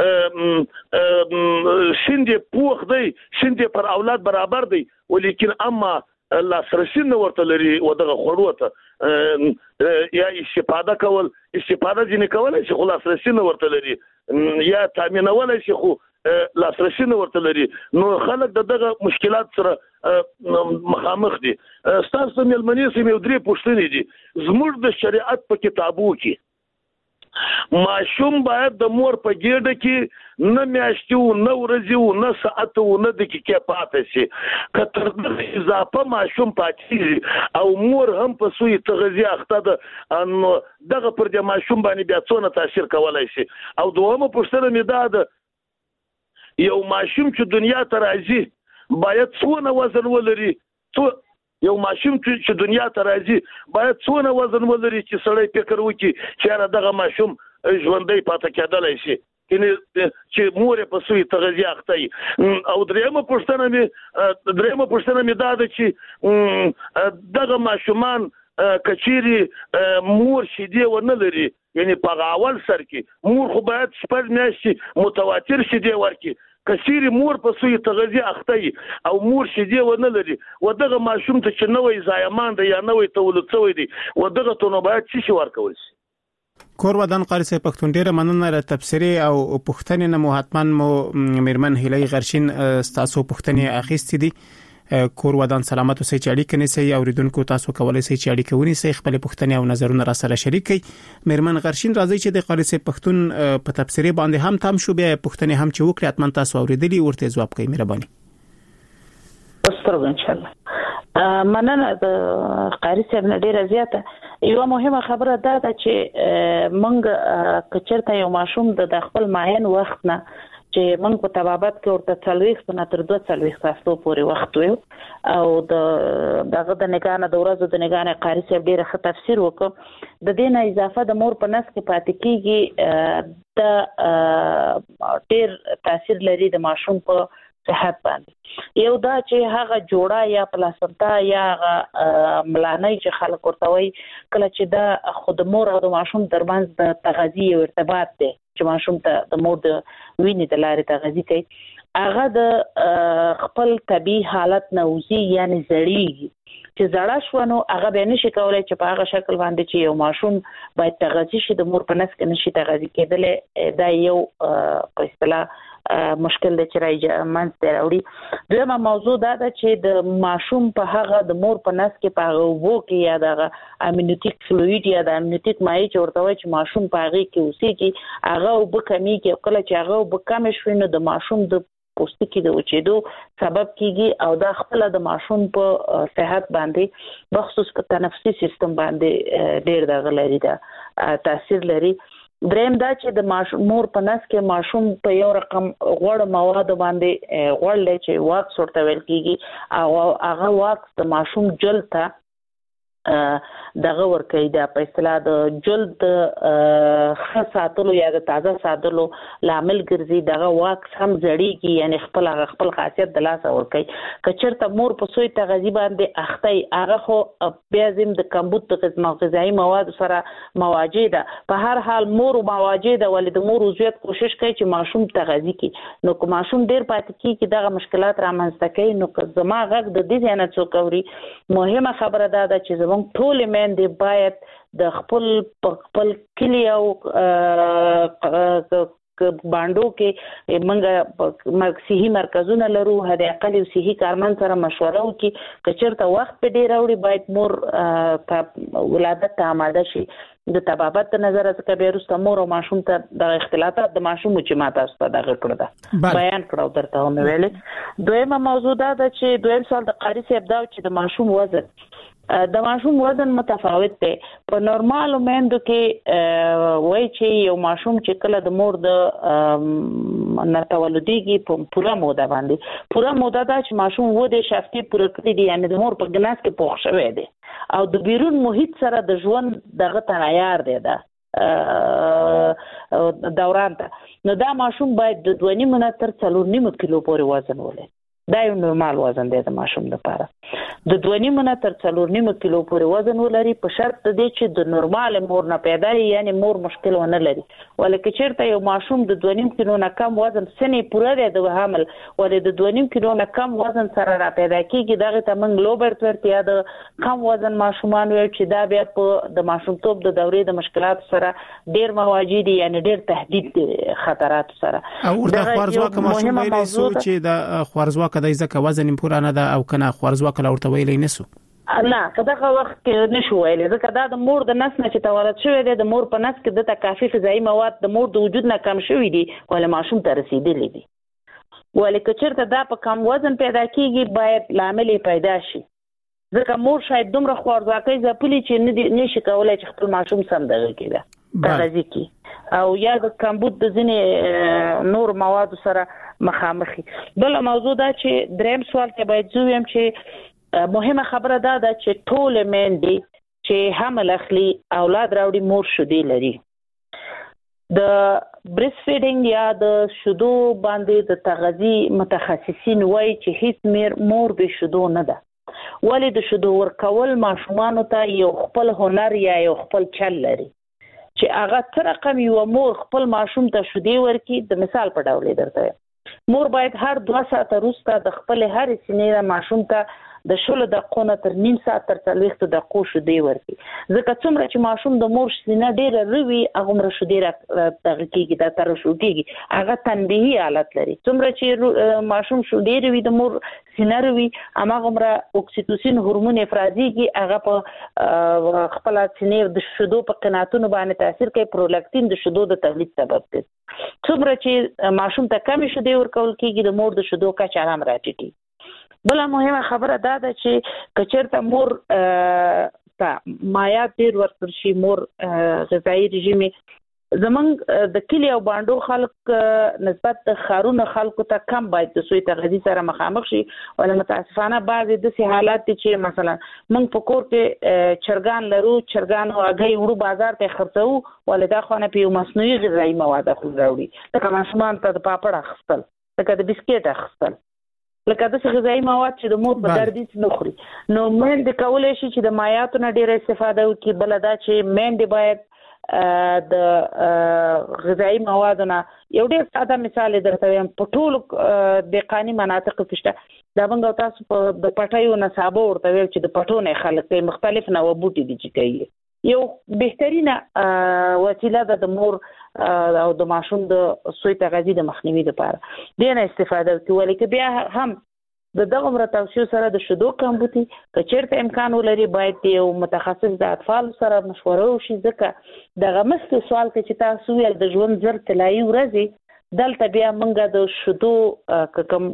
چې سین دی پوخ دی سین دی پر اولاد برابر دی ولیکن اما لاسرسي نه ورته لري و دغه خړو ته یا استفاده کول استفاده ځنې کولای شي خو لاسرسي نه ورته لري یا تامینولای شي خو لاسرسي نه ورته لري. نو خلک دغه مشکلات سره مخامخ دي. ستاسو ملمنې سیمه درې پوښتنې دي. زموږ د شریعت په کتابو کې ماشوم باید د مور په ګډه کې نه میاشتو نه ورځو نه ساعت او نه دقیقې پاتې شي. کتر اضافه ماشوم پاتې او مور هم په سوی تغذیه اخته ده نو دغه پر د ماشوم باندې بیا څونه تاثیر کولای شي. او دومره پوښتنه مې ده ده یو ماشوم چې دنیا ته راځي باید څونه وزن ولري. څو یو ماشوم چې دنیا ته راځي باید څونه وزن ولري چې سړی فکر وکړي چې دغه ماشوم ژوندۍ پاتې کېدلی شي چې مور په سوی تغذیه اخته. او درېمه پوښتنه مې درېمه پوښتنه مې دا ده چې دغه ماشومان کچيري مور شیدې ونه لري یعنی په اول سر کې مور خو باید شپږ میاشتې متواتر شیدې ورکړي. کثیر مور په سوی تغذیه اخته او مور شیدې ونه لري و دغه ماشوم ته چې نوې زایمان دی یا نوې تولد شوی دی و دغه ته نو باید څه شي ورکول شي. کور ودان قاری صاحب پښتون ډیره مننه را تبصری او پښتنې نه مو حتمان مو میرمن هلي غرشین تاسو پښتنې اخیستې دي. کور ودان سلامت اوسئ چې اړیکه نیسئ. اوریدونکو تاسو کولای شئ چې اړیکه ونیسئ خپل پوښتنې او نظرونه را سره شریک کړئ. میرمن غرشین راځي چې د قاری صاحب پښتون په تبصری باندې هم تام شو بیا پوښتنې هم چې وکړي اتمن تاسو اوریدلی ورته جواب کوي. مهرباني. ستاسو ان شاء الله مننه د قاری صاحب نه ډیره زیاته یو مهمه خبره دا ده چې موږ کچرته یو ماشوم د خپل معین وخت نه چې موږ په طبابت کې ورته څلوېښت نه تر دوه څلوېښت ساعتو پورې وخت وي او د دغه د نگانه د ورځو د نگانه قاری صاحب ډېر ښه تفسیر وکړ. د دې نه اضافه د مور په نس کې پاتې کېږي د ډېر تاثیر لري د ماشوم په صحت باندې. یو دا چې هغه جوړه یا پلاسنتا یا ملانۍ چې خلک ورته وایي کله چې دا خود مور او د ماشوم ترمنځ د تغذیه او ارتباط دی چې ماشوم ته د مور د وینې د لارې تغذیه کوي هغه د خپل طبيعي حالت نه وځي یعنی زړیږي. چې زړه شو نو هغه به نشي کولای چې په هغه شکل باندې چې یو ماشوم باید تغذیه شي د مور په نس کې نشي تغذیه کېدل. دا یو په اصطلاح مشکل د چرای منځ راوړي. دویمه موضوع دا ده چې د ماشوم په هغه د مور په نس کې په اوبو کې یا د امنیوتیک فلوید یا د امنیوتیک مایع چې ورته وایي چې ماشوم په هغه کې اوسېږي هغه اوبه کمیږي. کله چې هغه اوبه کم شي نو د ماشوم د پوستکي د وچېدو سبب کیږي او دا خپل د ماشوم په صحت باندې بخصوص په تنفسي سیستم باندې ډېر دغه لري دا تاثیر لري. دریم دا چې د ماشوم مور په نس کې ماشوم په یو رقم غوړ مواد باندې غوړ لې چې واکس ورته ویل کیږي او هغه واکس د ماشوم جلد ته دغه ورکوي دا په اصطلاح د جلد ښه ساتلو یا د تازه ساتلو لامل ګرځي. دغه واکس هم زړیږي یعنی خپل هغه خپل خاصیت د لاسه ورکوي. که چېرته مور په سوی تغذیه باندې اخته وي هغه خو بیا زم د کمبود د غذایي مواد سره مواجه ده. په هر حال مور مواجه ده ولې د مور وضعیت کوشش کوي چې ماشوم تغذیه کړي. نو که ماشوم ډېر پاتې کېږي دغه مشکلات رامنځته کوي نو که زما غږ د دې ځای نه څوک اوري مهمه خبره دا ده چې زموږ ټول میندې باید د خپل خپل کلی او باندو کې موږ صحي مرکزونه لرو هدا اقل یو صحي کارمند سره مشوره وکړي. که چېرته وخت په ډېر راوړي باید مور په ولادت ته آماده شي. د طبابت د نظر څخه به وروسته مور او ماشوم ته د اختلاطات د ماشوم چې ماته ست دغه کړو دا بیان کړو درته هم ویل. دویمه موضوع دا ده چې دویم سوال د قاری صاحب دا چې د ماشوم وزن د ماشوم وزن متفاوت دی. په نورمالو میندو کې وایي چې یو ماشوم چې کله د مور د نه تولدېږي په پوره موده باندې پوره موده دا چې ماشوم و د شفتي پوره کړی دی یعنی د مور په ګناس کې پوښ شوی دی او د بیرون محیط سره د ژوند دغه تیار دی دا دوران ته. نو دا ماشوم باید د دوه نیم نه تر څلور نیم کیلو پورې وزن ولري. دا یو نورمال وزن دی د ماشوم لپاره. د دوه نیم نه تر څلور نیم کیلو پورې وزن ولري په شرط دی چې د نورمال مور نه پیدا یعنی مور مشکل ونه لري. ولکه چېرته یو ماشوم د دوه نیم کیلو نه کم وزن سنې پوره دی د حمل ولې د دوه نیم کیلو نه کم وزن سره را پیدا کیږي دغه ته موږ لو برت ورته یا د کم وزن ماشومان وایي چې دا بیا په د ماشومتوب د دورې د مشکلات سره ډېر مواجه دي یعنی ډېر تهدید دي خطرات سره. او د خوارزواک ماشوم ویلي سو چې د خوارزواک د ځکه وزن پوره نه ده او کنه خوارزواک لا ورته ویلې نسو نه که دغه وخت کې نشو ویلې ځکه دا د مور د نس نه چې تولد شوی دی د مور په نس کې د کافي غذایي مواد د مور د وجود نه کم شوی دي ولې ماشوم ته رسیدلې دي. ولې که چېرته دا په کم وزن پیدا کیږي باید لامل پیدا شي ځکه مور شاید دومره خوارزواکۍ ځپلي چې نشي کولای چې خپل ماشوم سم دغه کړي تغذیه کی او یا د کمبود د ځینې نور مواد سره مخامخي. بل موضوع دا چې دریم سوال ته باید زویم چې مهمه خبره دا ده چې ټول میندې چې حمل اخلي اولاد راوړي مور شیدې لري. د بریسټ فیډینګ یا د شیدو باندې د تغذیه متخصصین وایي چې هیڅ مور به شیدو نه ده. ولې د شیدو ورکول ماشومان ته یو خپل هنر یا یو خپل چل لري چې هغه تر رقم یو مور خپل ماشوم ته شیدې ورکي. د مثال په ډول درته مور باید هر دوه ساعت وروسته د خپل هر سینې ماشوم ته د شلو دقیقو نه تر نیم ساعت تر څلوېښتو دقیقو شیدې ورکي ځکه څومره چې ماشوم د مور سینه ډېره روي هغومره شیدې دغه کېږي دا ترشح کېږي هغه تنبیهي حالت لري. څومره چې ماشوم شیدې روي د مور سینه روي هماغومره اکسیتوسین هورمون افرازېږي هغه په خپله سینې د شیدو په قناتونو باندې تاثیر کوي پرولاکتین د شیدو د تولید سبب کوي. څومره چې ماشوم ته کمې شیدې ورکول کېږي د مور د شیدو کچه هم راټیټي. بله مهمه خبره دا ده چې که چېرته مور ته مایات ډیر ورکړ شي مور غذایی رژیم زمونږ د کلی او باندو خلک نسبت د خارونو خلکو ته کم باید د سوی تغذیه سره مخامخ شي ول متاسفانه بعضی د سي حالات چې مثلا موږ په کور کې چرګان لرو چرګان او هغه وړو بازار ته خرڅو ولدا خو نه په مصنوعي غذایی مواد خو راوړي لکه ماشومان ته د پاپړ اخستل لکه د بسکټ اخستل لکه د غذایی مواد چې د مور په دردي نه خوري نو مېند کولای شي چې د مایاتو نه ډیره استفاده وکړي بلدا چې مېند باید د غذایی موادونه یو ډېر ساده مثال درته وایم په ټولو د قانوني مناطق کې شته دا موږ تاسو په د پټایو نصابو ورته ویل چې د پټونه خلک مختلف نوع بوټي دي چې کوي یو بهترینه وسیله ده د مور او د ماشوم د سوی تغذیه د مخنیوي لپاره دینه استفاده کوي چې بیا هم د دغه مرتوسیو سره د شودو کمبوتي کچېرته امکان ولري باید یو متخصص د اطفال سره مشوره وشي ځکه دغه مست سوال کې چې تاسو ویل د ژوند زر تلایي ورځي دلته بیا منګه د شودو کوم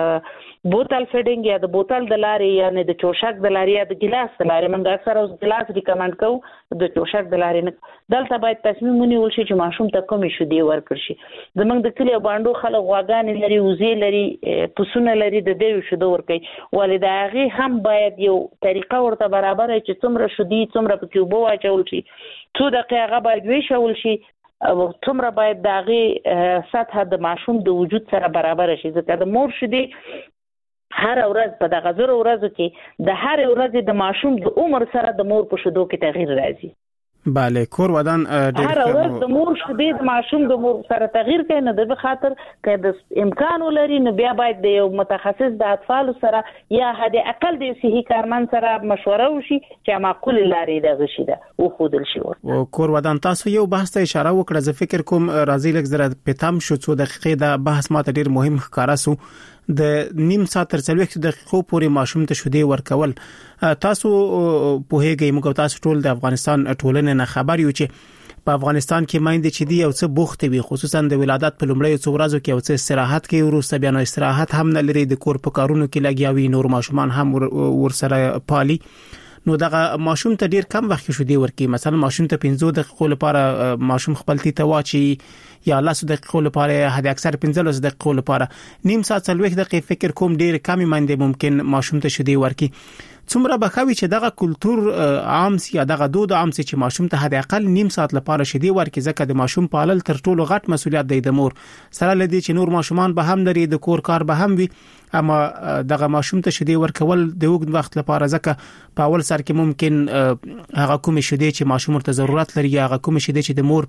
بوتل فیډینګ یا د بوتل د لارې یا نه د چوشک د لارې یا د ګلاس د لارې منګه اکثر اوس ګلاس ریکمند کوو د چوشک د لارې نه دلته باید تصمیم ونیول شي چې ماشوم ته کومې شودې ورکړ شي زمونږ د کلی باندو خلک غواګانې لري وزې لري پسونه لري د دې شودو ورکړي ولې د هغه هم باید یو طریقه ورته برابر چې څومره شودې څومره په کیوبو واچول شي څو دقیقې هغه باید ویشول شي او څومره باید دغه سطح د ماشوم د وجود سره برابر شي ځکه د مور شودې هر ورځ په دغه زر ورځو کې د هر ورځ د ماشوم د عمر سره د مور په شودو کې تغییر راځي بله کور ودان ډېر هر ورځ د مور شودې د ماشوم د مور سره تغییر کوي نه د خاطر که د امکان ولري نو بیا باید د یو متخصص د اطفال سره یا حد اقل د صحي کارمن سره مشوره وشي چې معقول لارې دغه شي ده او خودل شي او کور ودان تاسو یو بحث ته اشاره وکړه زه فکر کوم راځي لږ زره پتام شو څو دقیقې دا بحث ماته ډېر مهم ښکارا سو د نیم ساعت تر څلوېښت دقیقو پورې ماشوم ته شودې ورکول تاسو په هغه موږ تاسو ټول د افغانستان ټولنې نه خبر یو چې په افغانستان کې مایند چې دی او څه بوخت وي خصوصا د ولادت په لومړی څو ورځو کې او څه استراحت کوي ورسته بیا نو استراحت هم نه لري د کور په کارونو کې لګیاوي نور ماشومان هم ورسره پالي نو دغه ماشوم ته ډیر کم وخت شو دی ورکی مثلا ماشوم ته پنځه دقیقو لپاره ماشوم خپل تی تواچی یا لس دقیقو لپاره حد اکثر پنځه دقیقو لپاره نیم ساعت څلوېښت دقیقې فکر کوم ډیر کمی مانده ممکن ماشوم ته شو دی ورکی څومره بخوي چې دغه کلچر عام سي یا دغه دود عام سي چې ماشوم ته حد اقل نیم ساعت لپاره شدي ورکی ځکه د ماشوم پالل تر ټولو غټ مسولیت دی د مور سره لدی چې نور ماشومان به هم لري د کور کار به هم وي اما دغه ماشوم ته شدي ورکول د وګت وخت لپاره ځکه په اول سر کې ممکن هغه کوم شدي چې ماشوم ته ضرورت لري هغه کوم شدي چې د مور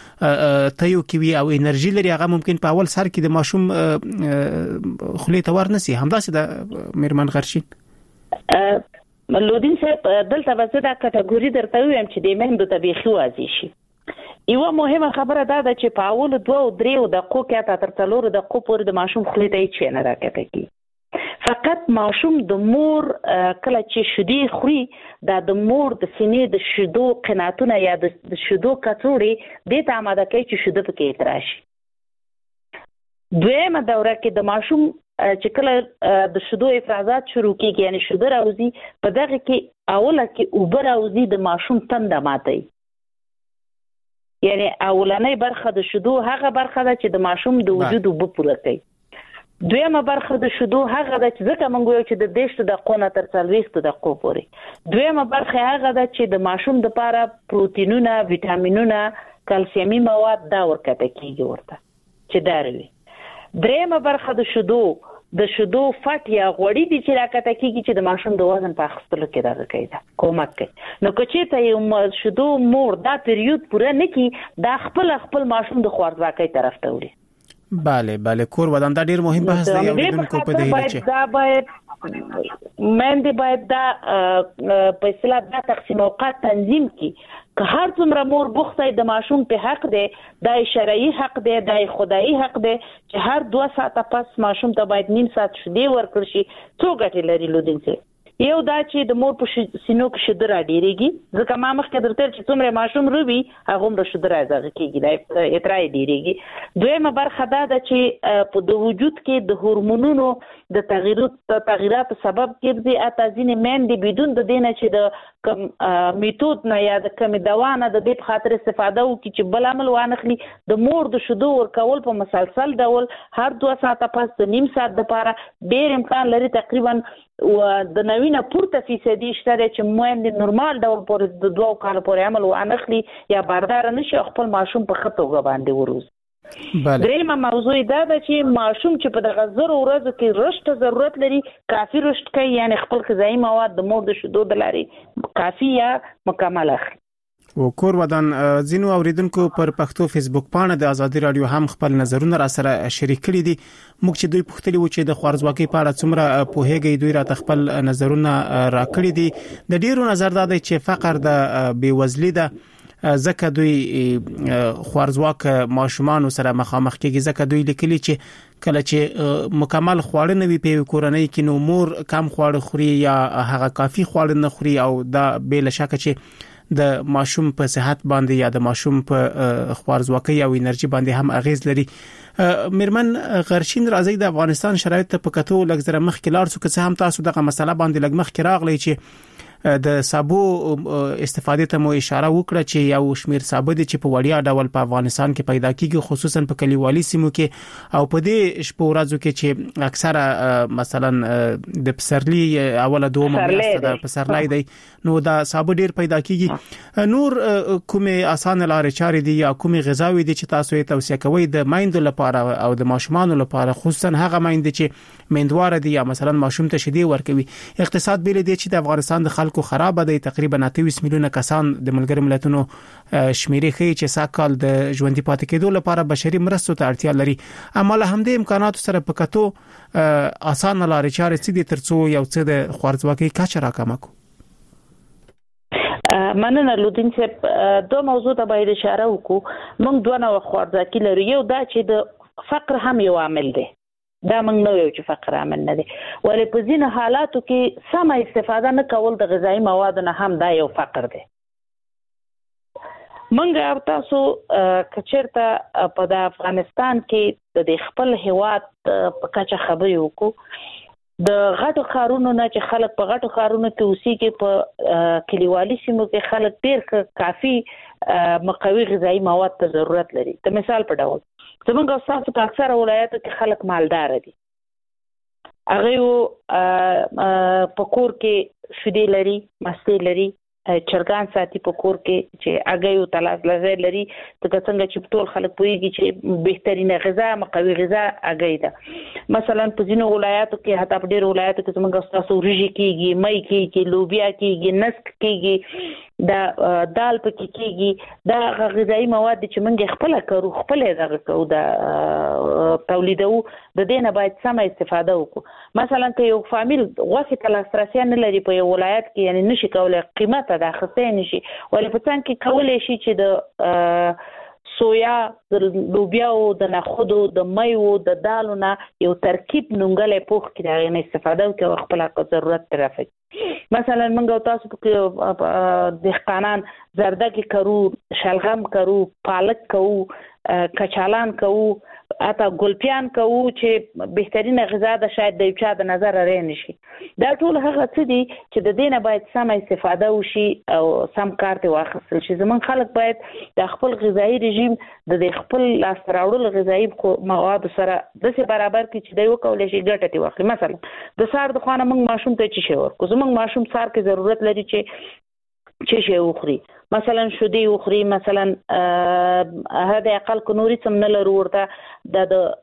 په تیو کې وي او انرژي لري هغه ممکن په اول سر کې د ماشوم خلی ته ورنسي همداسې د میرمن غرشین لودین صاحب دلته به زه دا کټګوري درته وایم چې د مهندو طبيخي وازي شي یو مهمه خبره دا ده چې په اول دوه او درې دقیقو کې تر څلور دقیقو پورې د ماشوم خلی ته هیڅ نه راکټه کی فقط ماشوم د مور کله چې شودي خوري د مور د سینې د شودو قناتونه یا د شودو کڅوړې د تاماده کوي چې شودو پکې تراشي دویمه دوره کې د ماشوم چې کله د شودو افرازات شروع کیږي یعنی شودو راوځي په دغه کې اوله کې اوبر راوځي د ماشوم تنده ماتي یعنی اولنۍ برخه د شودو هغه برخه ده چې د ماشوم د وجود وب پوره کوي دویمه برخه د شودو هغه ده چې ځکه موږ یو چې د دیشت د قونه تر څلوېښت دقیقو پورې دویمه برخه هغه ده چې د ماشوم د لپاره پروتینونه وټامینونه کلسیمي مواد دا ورکته کیږي ورته چې داروي دریمه برخه د شودو د شودو فټ یا غوړي دي چې راکته کیږي چې د ماشوم د وزن په اخیستلو کې راځي کوي کومک کوي نو که ته یو شودو مور دا پیریود پوره نه کی دا خپل خپل ماشوم د خوارځواکۍ طرف ته وړي bale bale کور ودان دا ډیر مهم بحث دی یو لیدونکو په دی چې دا باید مېندې باید دا په اصطلاح دا تقسیم اوقات تنظیم کی که هر څومره مور بوخته د ماشوم په حق دی د شرعي حق دی د خدایي حق دی چې هر دوه ساعته پس ماشوم ته باید نیم ساعت شودې ورکړ شي څو ګټې لري لودین سي یو دا چې د مور په سینو کې شیدې را ډیریږي ځکه ما مخکې درته چې څومره ماشوم روبي هغه هم شیدې راځي کېږي دا اترای ډیریږي. دویمه برخه دا ده چې په د وجود کې د هورمونونو د تغیرات تغیرات سبب ګرځي اته ځینې مېندې بدون د دینه چې د کوم میتود نه یا د کوم دوا نه د دې په خاطر استفاده وکړي چې بل عمل وانخلي د مور د شیدو ورکول په مسلسل ډول هر دوه ساعته پس د نیم ساعت لپاره ډېر امکان لري تقریبا و د نوینه پورته فیصدي شته چې موږ نورمال ډول پورې د دوه کال پورې عمل وانخلي یا بردار نشي خپل ماشوم په خطوګه باندې وروز. بله درېمه موضوع دا ده چې ماشوم چې په دغه زرو ورځو کې رشد ضرورت لري کافي رشد کوي یعنی خپل غذایی مواد د مور د شیدو د لارې کافي یا مکمل اخلي. و کور ودان ځینو اوریدونکو پر پښتو فیسبوک پاڼه د ازادي رادیو هم خپل نظرونه را سره شریک کړي دي. موږ چې دوی پوښتنه و چې د خوارزواکۍ په اړه څومره پوهیږي دوی را خپل نظرونه را کړي دي. د ډیرو نظر دا دی چې فقر د بیوزلي ده ځکه دوی خوارزواک ماشومان سره مخامخ کېږي ځکه دوی لیکلي چې کله چې مکمل خواړه نه وي په کورنۍ کې نو مور کم خواړه خوري یا هغه کافي خواړه نه خوري او دا بل شک چې د ماشوم په صحت باندې یا د ماشوم په خوارزواکۍ او انرژي باندې هم اغیز لري. میرمن غرشین راځي د افغانستان شرایط په کتو لږ زره مخکې لاړ سو که هم تاسو دغه مسله باندې لږ مخکې راغلی چې د سابو استفاده ته مو اشاره وکړه چې یو شمیر سابو دي چې په وړیا ډول په افغانستان کې پیدا کیږي خصوصا په کلیوالي سیمو کې او په دې شپو ورځو کې چې اکثره مثلا د پسرلی اوله دومره میاشت د پسرلی دی نو دا سابو ډیر پیدا کیږي. نور کومه اسانه لارې چارې دي یا کومه غذاوي دي چې تاسو یې توصیه کوئ د مایندو لپاره او د ماشومان لپاره خصوصا هغه مایند چې میندوار دي یا مثلا ماشوم ته شیدې ورکوي. اقتصاد بیل دي چې د افغانستان د خلکو خراب دی تقریبا اته میلیونه کسان د ملګرو ملتونو شمیرې ښیي چې ساکال د ژوندۍ پاتې کېدو لپاره بشري مرستو ته اړتیا لري. اما له همدې امکاناتو سره په کتو اسانه لارې چارې څه دي ترڅو یو څه د خوارزواکۍ کچه راکمه کړو؟ مننه لودین صاحب دو موضوع ته باید اشاره وکړو. موږ دوه نوع خوارزواکي لرو. یو دا چې د فقر هم یو عامل دی دا موږ نو یو چې فقر عامل نه دی ولې په ځینو حالاتو کې سمه استفاده نه کول د غذایی موادو نه هم دا یو فقر دی. موږ تاسو کچرته په د افغانستان کې د خپل هیواد په کچه خبرې وکړو د غټو ښارونو نه چې خلک په غټو ښارونو کې اوسېږي په کلیوالي سیمو کې خلک ډېر کافي مقوي غذایی مواد ته ضرورت لري. د مثال په ډول زمونږ تاسو په اکثره ولایاتو کې خلک مالدار دي هغه په کور کې شیدې لري مستې لري چرګان ساتي په کور کې چې هغه یو تلاش لري لري ته څنګه چې ټول خلک پوهیږي چې بهترینه غذا مقوي غذا هغه ده. مثلا په ځینو ولایاتو کې حتی په ډېرو ولایاتو کې زموږ تاسو وريجي کېږي مې کېږي لوبیا کېږي نسک کېږي دا دال پکې کېږي دا غذایی مواد چې موږ خپل کارو خپل دغه کوو دا تولیدو د دې نه باید سم استفاده وکړو. مثلا که یو فامیل غوښه تلستراسیا نه لري په یو ولایت کې یعنی نشي کولای قیمت دا خسته نشي ولې په څنګه کې کولای شي چې د سویا د لوبیاو د نخودو د مېوو د دالو نه یو ترکیب نونګلې پوخ کړي نه استفاده وکړي او خپل ضرورت ترافي. مثلا موږ تاسو په دهقانان زردکی کرو شلغم کرو پالک کرو کچالان کرو اته ګلپیان کوو چې بهترینه غذا ده شاید د چا د نظر لري نشي. دا ټول هغه څه دي چې د دینه باید سم استفاده وشي او سم کار ته واخیستل شي. زمون خلک باید د خپل غذایی رژیم د خپل لاس راوړل غذایی مواد سره د سي برابر کې چې دی وکولای شي ګټه تی واخلي. مثلا د سار د خوانه موږ ماشوم ته چی شي ورکو زمون ماشوم سار کې ضرورت لري چې چې شي وخوري مثلا شودي وخوري مثلا هدا اقل کو نوري سم نه لرو ورته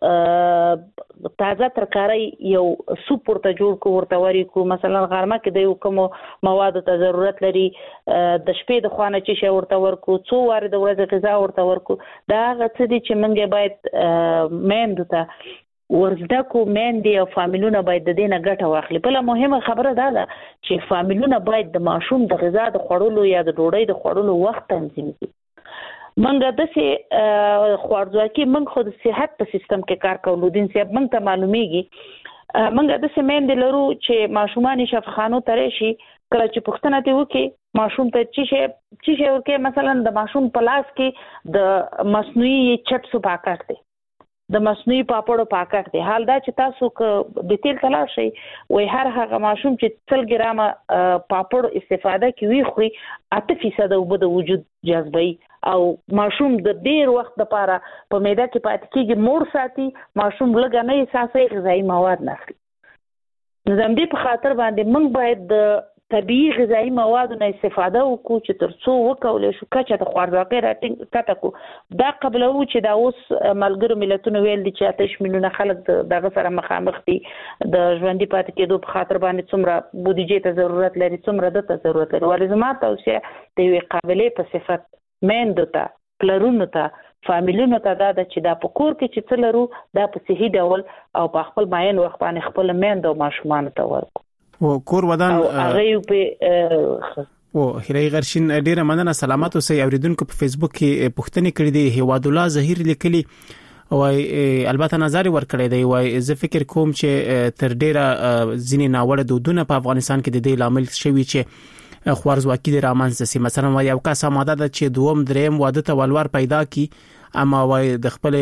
د تازه ترکاری یو سوپ ورته جوړ کو ورته وری کو مثلا غرمه کې د یو کوم مواد ته ضرورت لري د شپې د خوانه چې شي ورته ورکو څو واره د ورځې غذا ورته ورکو. دا غڅ دي چې منګه باید مېند ته ورزده کو مېندې او فامیلونه باید د دې نه ګټه واخلي. بله مهمه خبره دا ده چې فامیلونه باید د ماشوم د غذا د خوړلو یا د ډوډۍ د خوړلو وخت تنظیم کړي. منګه داسې خوارزواکي منګ خو د صحت په سیستم کې کار کوو دین صاحب منګ ته معلومیږي منګه د سیمند لرو چې ماشومان شفخانو ترې شي کله چې پښتنه ته وکي ماشوم ته چې شي چې شي ورکه مثلا د ماشوم په لاس کې د مصنوعي چپس پاکټ دی د مصنوعي پاپړو پاکټ دی حال دا چې تاسو ک د تیل تلار شي وای هر هغه ماشوم چې څل ګرامه پاپړ استفاده کوي خو اته فیصد وب د وجود جذبي او ماشوم د ډیر وخت لپاره په معده کې پاتې کیږي مور ساتي ماشوم لږ نه احساسي غذایی مواد نه اخلي نو زم دې په خاطر باندې موږ باید د طبيعي غذایی موادو نه استفاده وکړو چې ترڅو وکولې شو کچه د خوارځواکۍ راټینګ کته کو دا قبل و چې دا اوس ملګرو ملتونو ویل دي چې آتش میلیونه خلک دغه سره مخامخ دي د ژوندۍ پاتې کېدو په خاطر باندې څومره بودیجې ته ضرورت لري څومره د ته ضرورت لري ولې زما توصیه د یو قابلیت په صفت میندو ته پلرونو ته فامیلونو ته دا چې دا په کور کې چې څه لرو دا په صحیح ډول او په خپل معین وخت باندې خپل میندو ماشومان ته ورکو و کور ودان هغه په او هرې غرشین ډیره مننه سلامات اوسئ اوریدونکو په فیسبوک کې پوښتنه کړې دي هواد الله ظهیر لیکلي وای البته نظر ورکړی دی وای زه فکر کوم چې تر ډیره ځینې ناوړه دودونه په افغانستان کې د دې لامل شوی چې خوارزواکي د رامنځته سي مثلا وای یو کس آماده ده چې دوم دریم واده ته ولور پیدا کی اما وای د خپل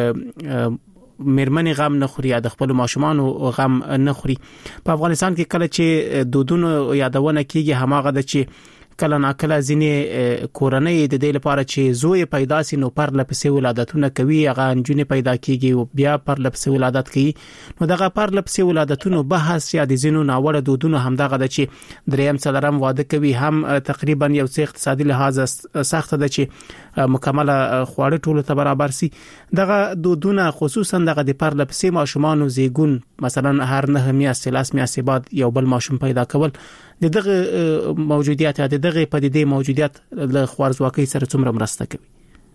مېرمنې غم نه خوري یا د خپل ماشومان غم نه خوري په افغانستان کې کله چې دودونو یادونه کیږي هماغه د چې کله ناکله ځینې کورنۍ د دې لپاره چې زوی پیدا سي نو پر لپسې ولادتونه کوي هغه انجونې پیدا کیږي او بیا پر لپسې ولادت کوي نو دغه پر لپسې ولادتونو بحث یا د زینو ناوړه دودونو همدغه د چې دریم څلرم واده کوي هم تقریبا یو څه اقتصادي لحاظ سخت ده چې مکمله خواړه ټول ته برابر سي دغه دودونه خصوصا دغه د پر لپسې ماشومان او زیګون مثلا هر نه میاشتې لاس میاشتې بعد یو بل ماشوم پیدا کول دغه موجودیت یا دغه پدیدې موجودیت له خوارزواکۍ سره څومره مرسته کوي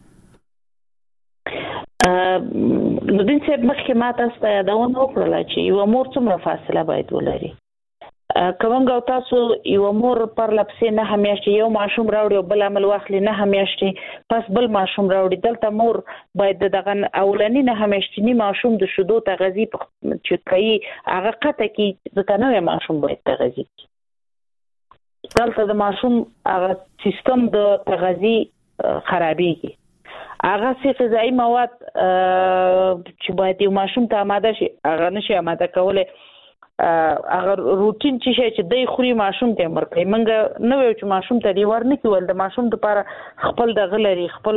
نو دین څه مخکې ما تاسو ته یادونه وکړه چې یو مور څومره فاصله باید ولري کومه تاسو یو مور پر لپسې نه همیاشتي یو ماشوم راوړي بل عمل واخلي نه همیاشتي پس بل ماشوم راوړي دلته مور باید دغه اولنی نه همیاشتي نه ماشوم د شودو تغذیه چې کوي هغه قطه کې د تنوع ماشوم باید تغذیه دلته د ماشوم هغه سیستم د تغذیه خرابېږي هغه سي غذایی مواد چې باید یو ماشوم ته آماده شي هغه نشي آماده کولای اگر روټین چې شي چې د خوري ماشوم ته مرکې منګه نو یو چې ماشوم ته دی ورنه کول د ماشوم لپاره خپل د غلري خپل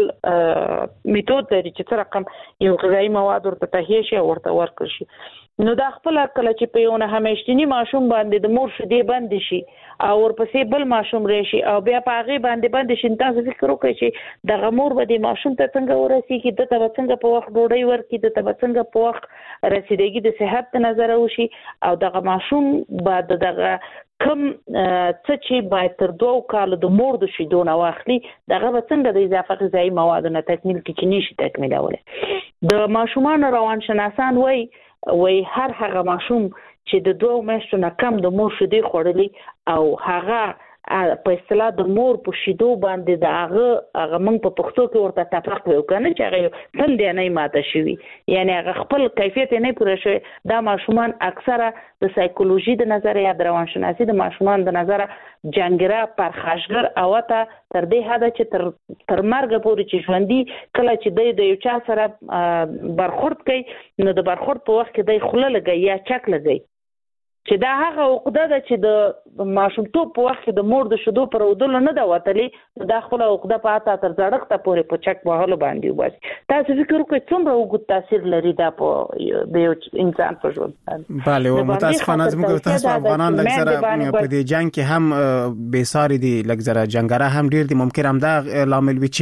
میتود لري چې تر رقم یو غذایی مواد ورته تهیه شي ورته ورکړي شي نو دا خپل کله چې په یو نه همیشتنی ماشوم باندې د مور شدې بند شي او ورپسې بل ماشوم راشي او بیا په هغه باندې باندې شي تاسو فکر وکړئ چې د غمور به د ماشوم ته څنګه ورسیږي د ته څنګه په وخت ډوډۍ ورکړي د ته څنګه په وخت رسیدګي د صحت ته نظر وشي او دغه ماشوم بعد دغه کم څه چې باید تر دوه کال د مور د شیدو نه واخلي دغه څنګه د اضافه غذایی موادو نه تکمیل کې نشي تکمیلوله د ماشومان روانشناسان وای وای هر هغه ماشوم چې د دوه میاشتو نه کم د مور شیدې خوړلې او هغه په اصطلاح د مور په شیدو باندې د هغه هغه موږ په پښتو کې ورته تفرق وکړو چې هغه څنګه نه ماته شوی یعنی هغه خپل کیفیت نه پوره شوی دا ماشومان اکثره د سایکولوژي د نظر یا د روانشناسي د ماشومان د نظر جنگره پرخاشګر او ته تر دې حد چې تر تر مرګ پورې چې ژوندۍ کله چې د یو چا سره برخورد کوي نو د برخورد په وخت کې د خوله لګي یا چک لګي چې دا هغه عقده ده چې د ماشومتوب په وخت کې د مور د شیدو پر ودل نه دا وتلې دا خپل عقده پاته تر ځړښت پورې په چک وهلو باندې وباسي تاسو فکر وکړئ څومره وګت تاثیر لري دا په د یو انسان په ژوند باندې bale او متاسفانه زموږ تاسو افغانان لږ په دې جنگ کې هم بیساری دي لږ زره جنگره هم ډیر دي ممکن هم دا لامل وي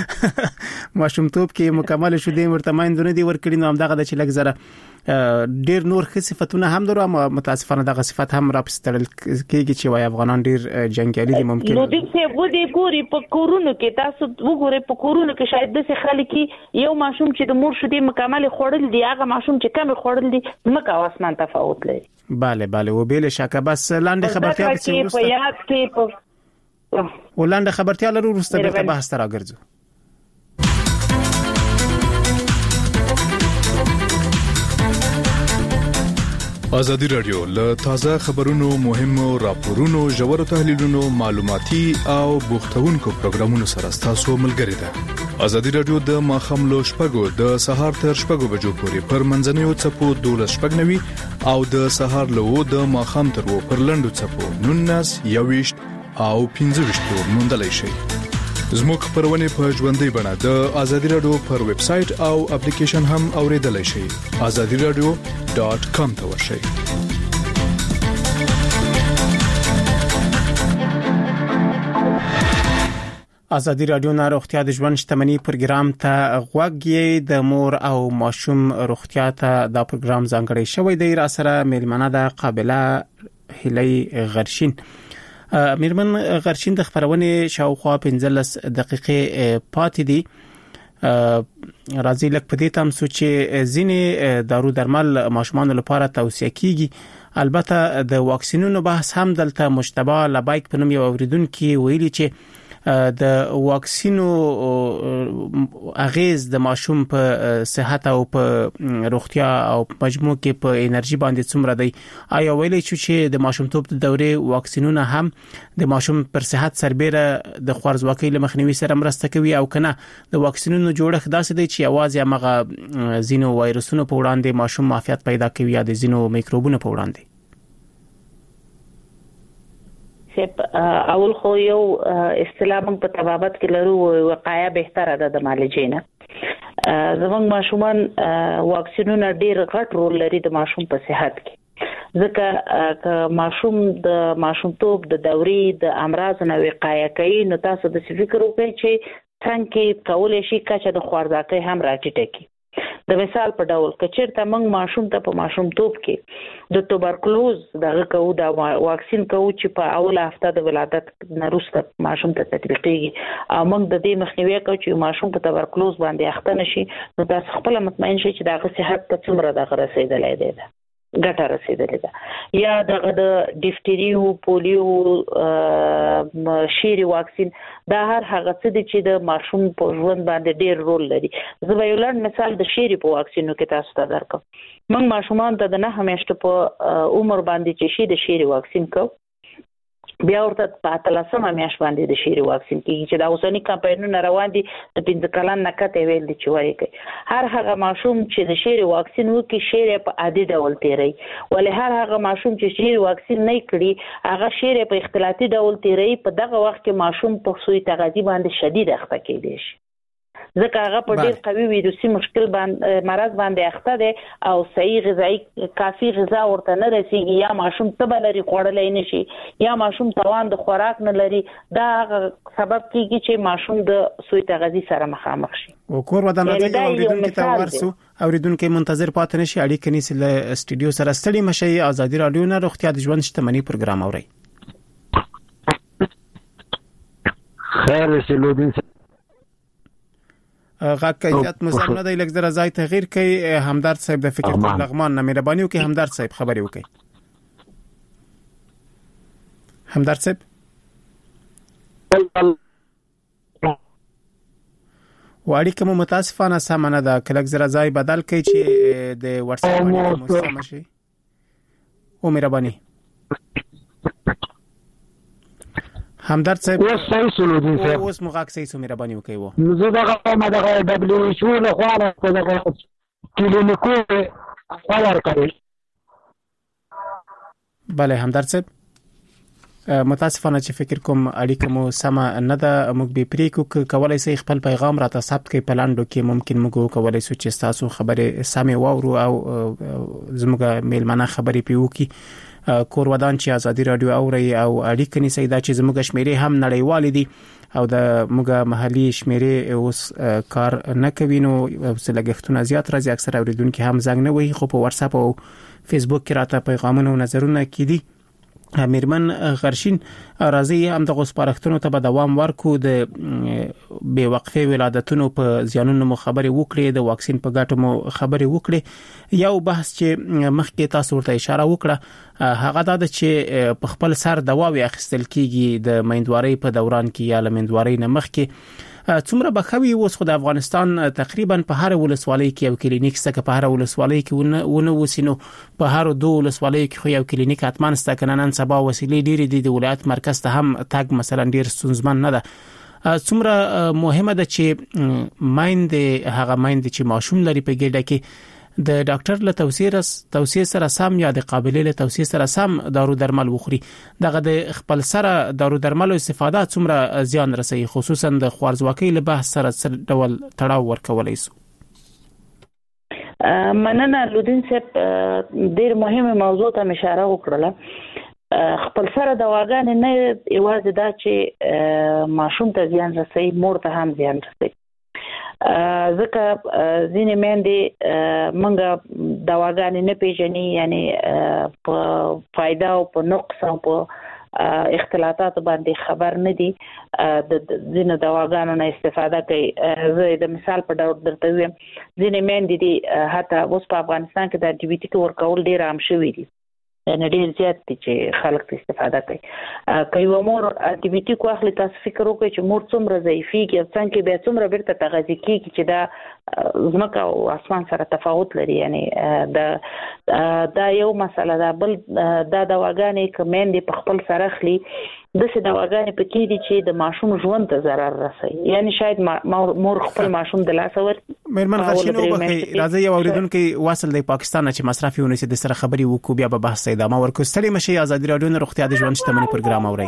چې ماشومتوب کې مکمل شیدې ورته مایندونه دي ورکړي نو هم دغه د چې لږ زره ډیر نور ښه صفاتونه هم درو اما متاسفانه دغه صفات هم راپستل کېږي چې وای افغانان ډیر جنگیالي دي ممکن نو دې څه و دې ګوري په کورونو کې تاسو وګورئ په کورونو کې شاید د خلک یو ماشوم چې د مور شیدې مکمل خوړل دي هغه ماشوم چې کم خوړل دي مکه واسمان تفاوت لري bale bale و بل شک بس لاندې خبرتیا په په یاد کې په ولاندې خبرتیا لرو ورسته به بحث تر راګرځو ازادي رادیو له تازه خبرونو مهمو راپورونو ژورو تحلیلونو معلوماتي او بوختونکو پروګرامونو سره تاسو ملګری ده. ازادي رادیو د ماخاملو شپږو د سهار تر شپږو بجو پورې پر منځنوي چپو دولس شپږنوي او د سهار له و د ماخام تر و پر لندو چپو نونس یويشت او پنځه وشت موندلای شي. زموږ خبرونه په ژوندۍ بڼه د ازادي رادیو پر ویب سټ او اپلیکیشن هم اوریدلای شئ. azadi radio dot com ته ورشئ. ازادي رادیو نه روغتیا د ژوند شتمنۍ پروګرام ته غوږی د مور او ماشوم روغتیا ته دا پروګرام ځانګړی شوی دی. را سره میلمنه د قابله هلي غرشین. میرمن غرشین د خبرونه شاوخوا پنځلس دقیقې پاتې دي. راځي لکه په دې تام سوچې ځینې دارو درمل ماشومان لپاره توصیه کیږي. البته د واکسینونو بحث هم دلته مشتبه لبایک په نوم یو اوریدونکو ویلي چې د واکسینو اغیز د ماشوم په صحت او په روغتیا او مجموع کې په انرژي باندې څومره دی. آیا ویلي چې د ماشومتوب د دورې واکسینونه هم د ماشوم پر صحت سربېره د خوارزواکۍ له مخنیوي سره مرسته کوي او کنه د واکسینونو جوړښت داسې دی چې اواز یې مغه زینو وایرسونو په وړاندې ماشوم معافیت پیدا کوي یا د زینو میکروبونو په وړاندې؟ اول خو یو اصطلاح موږ په طبابت کې لرو وقایه بهتره ده د معالجې نه. زموږ ماشومان واکسینونه ډیر غټ رول لري د ماشوم په صحت کې، ځکه که ماشوم د ماشومتوب د دورې د امراض نه وقایه کوي نو تاسو د فکر وکړئ چې څنګه کولای شي کچه د خوارځاکۍ هم راټیټه کړي. د مثال په ډول کچېرته موږ ماشوم ته په ماشومتوب کې د توبرکلوز دغه کوو د واکسین کوو چې په اوله هفته د ولادت نه وروسته ماشوم ته تطبیقېږي او موږ د دې مخنیوي کوو چې ماشوم په توبرکلوز باندې اخته نشي. نو تاسو خپل مطمئن شئ چې دغه صحت ته څومره دغه رسیدلای دی ګټه رسیدلې ده. یا دغه د ډیفتریو پولیو شيري واکسین دا هر هغه څه دي چې د ماشوم په ژوند باندې ډېر رول لري. زه به یو لړ مثال د شيري په واکسینو کې تاسو ته درکم. موږ ماشومان ته د نه همیشته په عمر باندې چې شي د شيري واکسین کو بیا ورته په اتلسمه میاشت باندې د شيري واکسین کیږي چې دا اوسنی کمپاینونه روان دي د پنځه کلن نه کته ویل دي چې وایي کوي. هر هغه ماشوم چې د شيري واکسین وکړي شيري په عادي ډول تیری، ولې هر هغه ماشوم چې شيري واکسین نه کړي هغه شيري په اختلاطي ډول تیری. په دغه وخت کې ماشوم په سوی تغذیه باندې شدید اخته کېدی شي ځکه هغه په ډېر قوي ویروسي مشکل باندې مرض باندې اخته دي او صحیح غذایی کافي غذا ورته نه رسیږي، یا ماشوم تبه لري خوړلای نشي، یا ماشوم توان د خوراک نه لري. دا سبب کیږي چې ماشوم د سوی تغذیه سره مخامخ شي. او کور ودان راځي اوریدونکو ته ورسو اوریدونکو منتظر پاتې نشي اړیکه نیسي له استودیو سره. ستړي مشي. ازادي رادیو نه روغتیا د ژوند شتمنۍ پروګرام اوري. خیر سلودین غاکیات مزمنه د لګزر ځای تغییر کوي. همدرد صاحب د فکر پر لغمان نه مهرباني وکي. همدرد صاحب خبري وکي. همدرد صاحب وړي کوم متاسفانه سمنه د کلګزر ځای بدل کوي چې د واتس اپ باندې مستعمل شي. او مهرباني همدرد صاحب اوس صحیح سلودین صاحب اوس مغاک صحیح سو مهرباني وکي. وو زه دغه ما دغه دبليو ایچ او له خوا له دغه کلینیکو خبر کوي. بله همدرد صاحب متاسفانه چې فکر کوم اړیکه مو سم نه ده. موږ به پریکو کولای شي خپل پیغام راته ثبت کړئ په لاندو کې. ممکن موږ کولای شو چې تاسو خبره سمې واورو او زموږ میلمنه خبرې پیو کی. کور ودان چې ازادي رادیو اوري او اړیکه نیسي دا چې زموږ شمیرې هم نړیوال دي او د موږ محلي شمیرې اوس کار نه کوي نو سلګښتونه زیات راځي. اکثر اوریدونکو هم زنګ نه وایي خو په واتس اپ او فیسبوک کې راته پیغامونه او نظرونه کړي. میرمن غرشین راځي هم د غوسپارښتنو ته به دوام ورکو. د بې وقفه ولادتونو په زیانونو مو خبري وکړي، د واکسین په ګټو مو خبري وکړي. یو بحث چې مخکې تاسو ورته اشاره وکړه هغه دا چې په خپل سر دواوی اخیستل کیږي د میندوارۍ په دوران کې یا لمندوارۍ نه مخکې. څومره بخوي اوس خو د افغانستان تقریبا په هر ولسوالۍ کې یو کلینیک سته، په هر ولسوالۍ کې ونه وسینو په هر دوه ولسوالۍ کې خو یو کلینیک اتمان سته، کنه نن سبا وسیلې ډېرې دي، د ولایت مرکز ته هم تګ مثلا ډېر ستونزمن نه ده. څومره مهمه ده چې مایندې هغه مایندې چې ماشوم لري په ګډه کې د ډاکټر له توصیه توصیه سره سم یا د قابلیت له توصیه سره سم دارو درمل وخوري. دغه د خپل سره دارو درمل استفاده څومره زیان رسي، خصوصا د خوارزواکۍ له بحث سره څه ډول تړاو ورکولای شي؟ مننه لودین صاحب، ډېر مهمه موضوع ته اشاره وکړه. خپل سره دواګانې نه یوازې دا چې ماشوم ته زیان رسي، مور ته هم زیان رسي. ځکه ځینې میندې موږ دواګانې نه پیژني، یعنی په فایده او په نقص او په اختلاطات باندې خبر نه دي، د ځینې دواګانو نه استفاده کوي. زه د مثال په ډول درته وایم، ځینې میندې دي حتی اوس په افغانستان کې د انټي بیوټیک ورکول ډېر عام شوي دي، یعنی ډېر زیات دي چې خلک استفاده کوي. که یو مور انټي بیوټیک واخلي، تاسو فکر وکړئ چې مور څومره ضعیفېږي او څنګه بیا څومره بیرته تغذیه کېږي چې دا ځمکه او اسمان سره تفاوت لري. یعنی دا دا یو مسله ده. بل دا دواګانې که میندې په خپل سره اخلي، داسې دواګانې پکې دي چې د ماشوم ژوند ته ضرر رسوي. یعنی شاید مور خپل ماشوم د لاسه ورکړي. مېرمن غرشین وبخښئ، راځئ یو اورېدونکی واصل دی پاکستان چې مصرف یې ونیسي، د سره خبرې وکړو، بیا به بحث ادامه ورکړو. ستړي مشئ، ازادي راډیو نه روغتیا د ژوند شتمني پروګرام اورئ.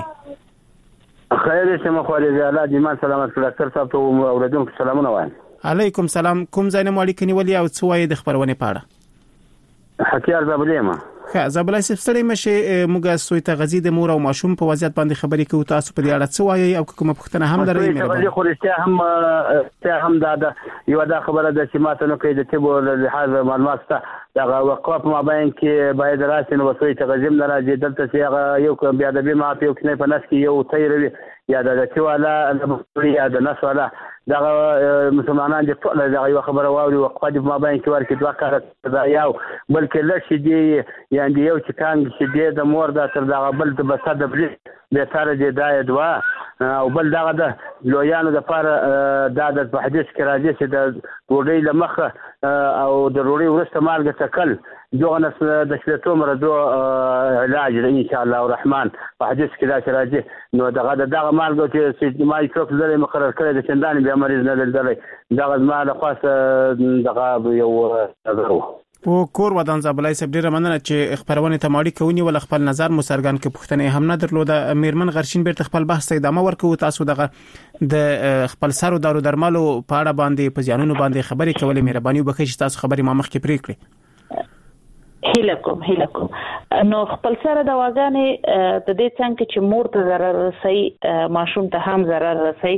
خیر دې سم خو دې الله دې مان سلامت کړه. ډاکټر صاحب ته اوریدونکو سلامونه وایم. علیکم سلام. کوم ځای نه مو اړیکه نیولې او څه وایي د خبرونې په اړه؟ حکیار زابلې ما ښه زابلای صاحب، ستړي مشئ، موږ سوی تغذیه د مور او ماشوم په وضعیت باندې خبرې کوو. تاسو په دې اړه څه وایي او کومه پوښتنه هم لرئ؟ مې خو رښتیا هم ته هم دا د یو دا خبره ده چې ماته نو کوي د تبو له لحاظ معلومات ته دا وقف ما باین کې باید راسي نو سوی تغذیه نه راځي. دلته چې هغه یو بیا د بیا ما په یو کې په نس کې یو تیروي یا د چې والا یا د نس والا دا مسلمانان دي ټول دا یو خبره واوري وقفه د ما باین کې ورکې دوه کار دا یو بلکې لشي دی یعنی یو چې کانګ چې دی د مور دا تر دا بل د بسا د بل به سره دی دا دوا او بل دغه د لویانو د پر دا د حدیث کې راځي چې د ډوډۍ لمخه او د ډوډۍ ورسته مالګه تکل دغه نس د شپږ مرزو علاج ان شاء الله الرحمن په حدیث کې دا راځي. نو دغه دغه مالګه چې ما یې څوک لري مقرر کړی د چندانې بیا مریض نه دلدلې دغه ما د خاص دغه یو نظر او کور ودان زابلای صاحب، ډیره مننه چې خبرونه ته ماړی کوي ول خپل نظر مو څرګند کې پښتنې هم نه درلوده. مېرمن غرشین بیرته خپل بحث ادامه ورکوي. تاسو دغه د خپل سرو دارو درملو په اړه باندې په ځانونو باندې خبرې کولې، مهرباني وکړئ چې تاسو خبرې ما مخکې پرې کړئ. هیله کوم هیله کوم نو خپل سره دواګانې د دې څنګه چې مور ته ضرر رسي، ماشوم ته هم ضرر رسي.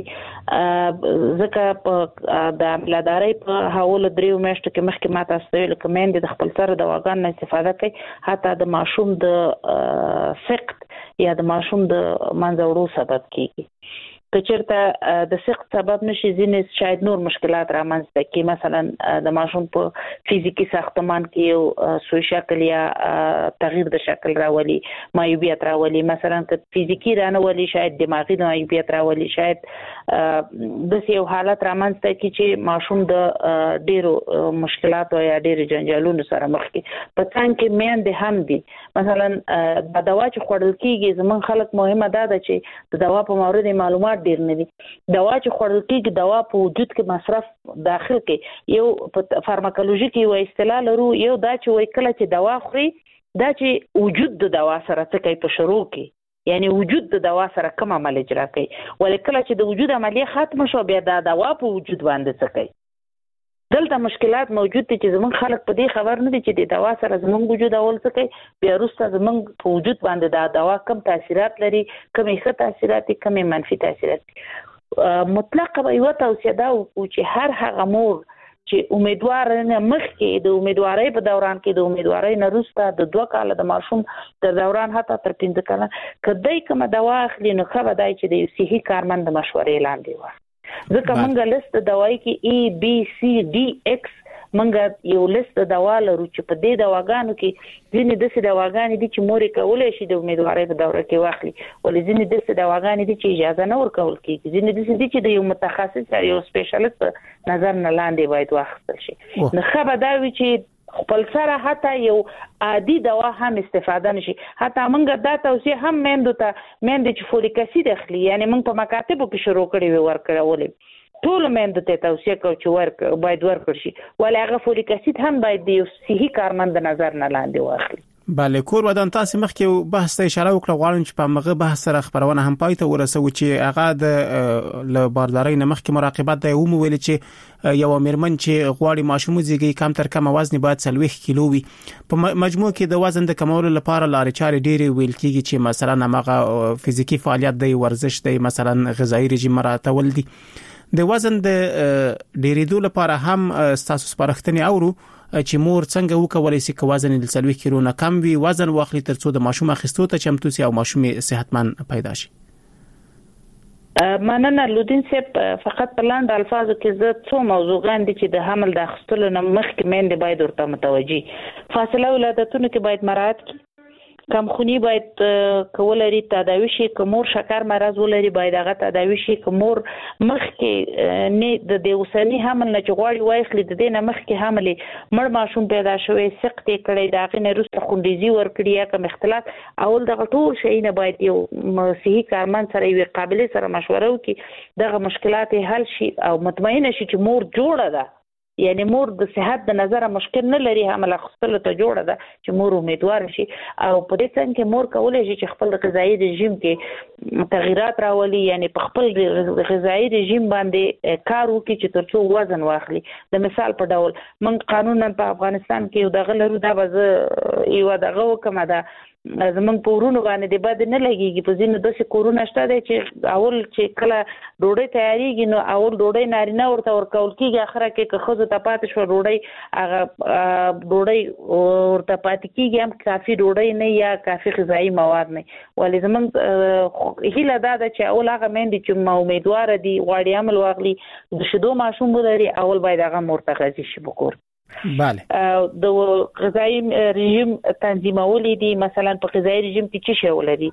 ځکه په د ملادارۍ په حواله دریو میاشتو کې مخکې ما تاسو ته ویل چې میندې د خپل سره دواګانو نه استفاده کوي، حتی د ماشوم د سقط یا د ماشوم د منځ وړو سبب کیږي. که چېرته د سقط سبب نشي، ځینې شاید نور مشکلات رامنځته کړي، مثلا د ماشوم په فزیکی ساختمان کې یو سوی شکل یا تغییر د شکل راولي، معیوبیت راولي. مثلا که فزیکی رانه ولي شاید دماغي معیوبیت راولي، شاید د یو حالت رامنځته کړي چې ماشوم د ډیرو مشکلاتو یا ډیرو جنجالونو سره مخ کړي. په څنګه کې میندې هم دي، مثلا د دوا چې خوړل کیږي، زمون خلک مهمه ده چې د دوا په مورد معلومات ډیر نه دي. دوا چې خوړل کیږي، دوا په وجود کې مصرف داخل کې یو په فارماکولوژي کې یو اصطلاح لرو، یو دا چې وای کله چې دوا خوري دا چې وجود د دوا سره څه کوي په شروع کې، یعنی وجود د دوا سره کوم عمل اجرا کوي، ولې کله چې د وجود عملیه ختم شو بیا دا دوا په وجود باندې څه کوي. دلته مشکلات موجود دي چې زمونږ خلک په دې خبر نه دي چې د دوا سره زمونږ وجود اول څه کوي، بیا وروسته زمونږ په وجود باندې دا دوا کم تاثیرات لري، کم ښه تاثیرات دي، کم منفي تاثیرات دي. مطلقه به یو توصیه ده چې هر هغه مور چې امیدوار نه مخکې د امیدوارۍ په دوران کې د امیدوارۍ نه وروسته د دوه کاله د ماشوم د دوران حتی تر پنځه کاله کدی کوم دوا اخلي، نو ښه به دی چې د یو صحي کارمند مشورې لاندې وي. ځکه موږ لیست دوايي کې ای بی سی ډي ایکس منګه یو لیست دوا لرو چې په دې دواګانو کې ځینې د دواګانې دي چې مورې کولای شي د امیدوارۍ په دوره کې واخلي ولې ځینې د دواګانې دي چې اجازه نه ورکول کیږي ځینې د دي چې د یو متخصص یا یو سپیشلیست نظر نه لاندې باید واخیستل شي نو خبر دا وی چې خپل سره حتی یو عادي دوا هم استفاده نشي حتی موږ دا توصیه هم مندو ته مند چې فولیک اسید اخلي یعنی موږ په مکاتبو کې شروع کړی وی ورکړولې ټول مند ته توصیه کوي چې ورک باید ورکړ شي ولې هغه فولیک اسید هم باید د یو صحي کارمند نظر نه لاندې واخلي بله کور ودان تاسو مخکې بحث ته اشاره وکړه غواړم چې په مغه بحث سره خبرونه هم پای ته ورسو چې هغه د ل بارداري نه مخکې مراقبت دی او ویل چې یو میرمن چې غواړي ماشوم زیږي کم تر کم وزن باید څلوېښت کیلو وي په مجموع کې د وزن د کمولو لپاره لارې چارې ډېرې ویل کیږي چې مثلا هغه فزیکی فعالیت دی ورزش دی مثلا غذایی رژیم مراعاتول دي د وزن د ډېرېدو لپاره هم تاسو سپارښتنې اورو چې مور څنګه وکولای شي چې وزن د څلوېښت کیلو نه کم وي وزن واخلي ترڅو د ماشوم اخیستو ته چمتو شي او ماشوم صحتمند پیدا شي مننه لودین صاحب فقط په لاند الفاظو کې زه څو موضوعګان دي چې د حمل د اخیستلو نه مخکې مېندې باید ورته متوجي فاصله ولادتونو کې باید مراعات کړي کمخونی باید کولري تداوی شي کومور شکر مرز ولري باید هغه تداوی شي کومور مخکې نه د دیوسنی حمل نه چغواړي وایخلي د دې نه مخکې حمل مړ ماشوم پیدا شوی سقط کړي داغه نه رسته خوندېزي ور کړی یا کوم اختلاف اول دغه ټول شي نه باید یو صحي کارمند سره یو قابلیت سره مشوره وکړي دغه مشکلات حل شي او مطمئنه شي چې مور جوړه ده یعنی مور د صحت د نظر مشکل نه لري حمل خپل ته جوړه ده چې مور امیدوار شي او په دې څنګه کې مور کولای شي چې خپل غذایی رژیم کې تغیرات راولي یعنی په خپل غذایی رژیم باندې کار وکړي چې ترڅو وزن واخلي د مثال په ډول من قانونا په افغانستان کې یو دغه لرو دا به یو دغه وکم دا زمون پورونو باندې د بد نه لګيږي په ځینو داسې کورونه شته دي چې اول چې کله ډوډۍ تیاریږي نو اول ډوډۍ نارینه ورته ورکول کیږي اخره کې که خزو ته پاتې شو ډوډۍ هغه ډوډۍ ورته پاتې کیږي هم کافي ډوډۍ نه یا کافي غذایی مواد نه ولې زمون هیله دا ده چې اول هغه مېندې چې امیدوار دي غواړي عمل واغلي د شیدو ماشوم ولري اول باید هغه مرتغذی شي بکور بله د غذایی رژیم تنظیمول دي مثلا په غذایی رژیم کې څه شی ولري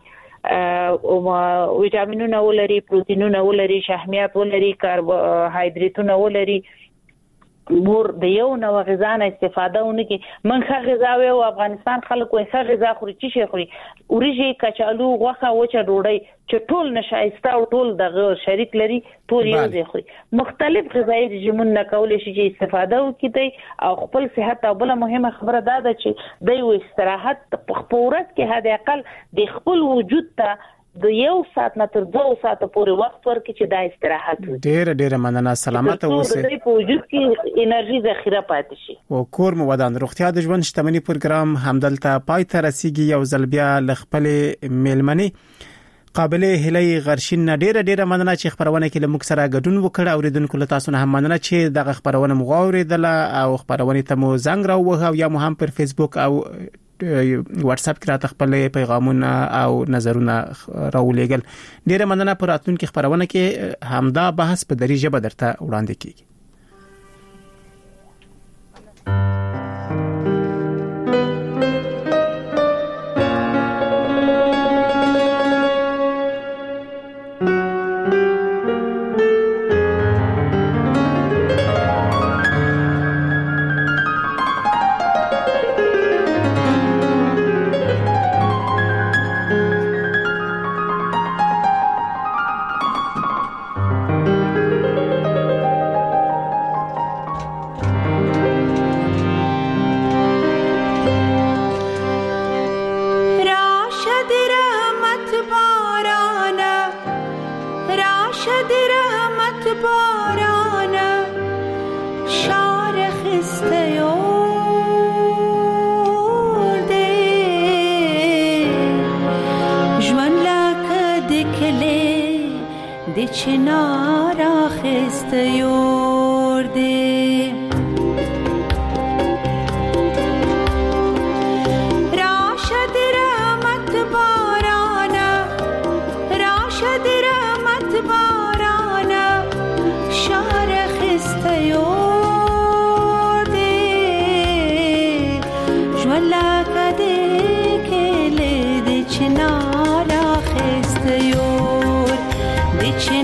او ویټامینونه ولري پروتینونه ولري شحمیات ولري کاربوهایډریټونه ولري مور د یو نو غذا نه استفاده ونکي منخه غذا او افغانستان خلکو یې غذا خوري چې شي خوري وريجي کچالو غوخه وچه ډوډۍ چې ټول نشایسته او ټول دغه شریک لري ټول یو ځای خوري مختلف غذایی رژیمونه کولای شي چې استفاده وکړي او خپل صحت او بل مهمه خبره ده چې د یو استراحت په خپورت کې هدا اقل د خپل وجود ته د یو ساعت نه تر دوه ساعت پورې وخت ورکړي چې دا استراحت وي ډېر ډېر مننه سلامت اوسئ د په وجود کې انرژي ذخیره پاتې شي او کور مو ودان روغتیا د ژوند شتمنۍ پروګرام همدلته پای ته رسیدي یو ځل بیا ل خپل میلمنې قابل هلي غرشین ډېر ډېر مننه چې خبرونه کې لمک سره غډون وکړه اوریدونکو له تاسو نه هم مننه چې دغه خبرونه مغاوریدله او خبرونه ته مو زنګ راووه او یا مو هم پر فیسبوک او واتس اپ کې راته خپل پیغامونه او نظرونه راولېګل ډېر مننه پر راتلونکو خبرونه کې همدا بحث په دری ژبه درته وړاندې کیږي چې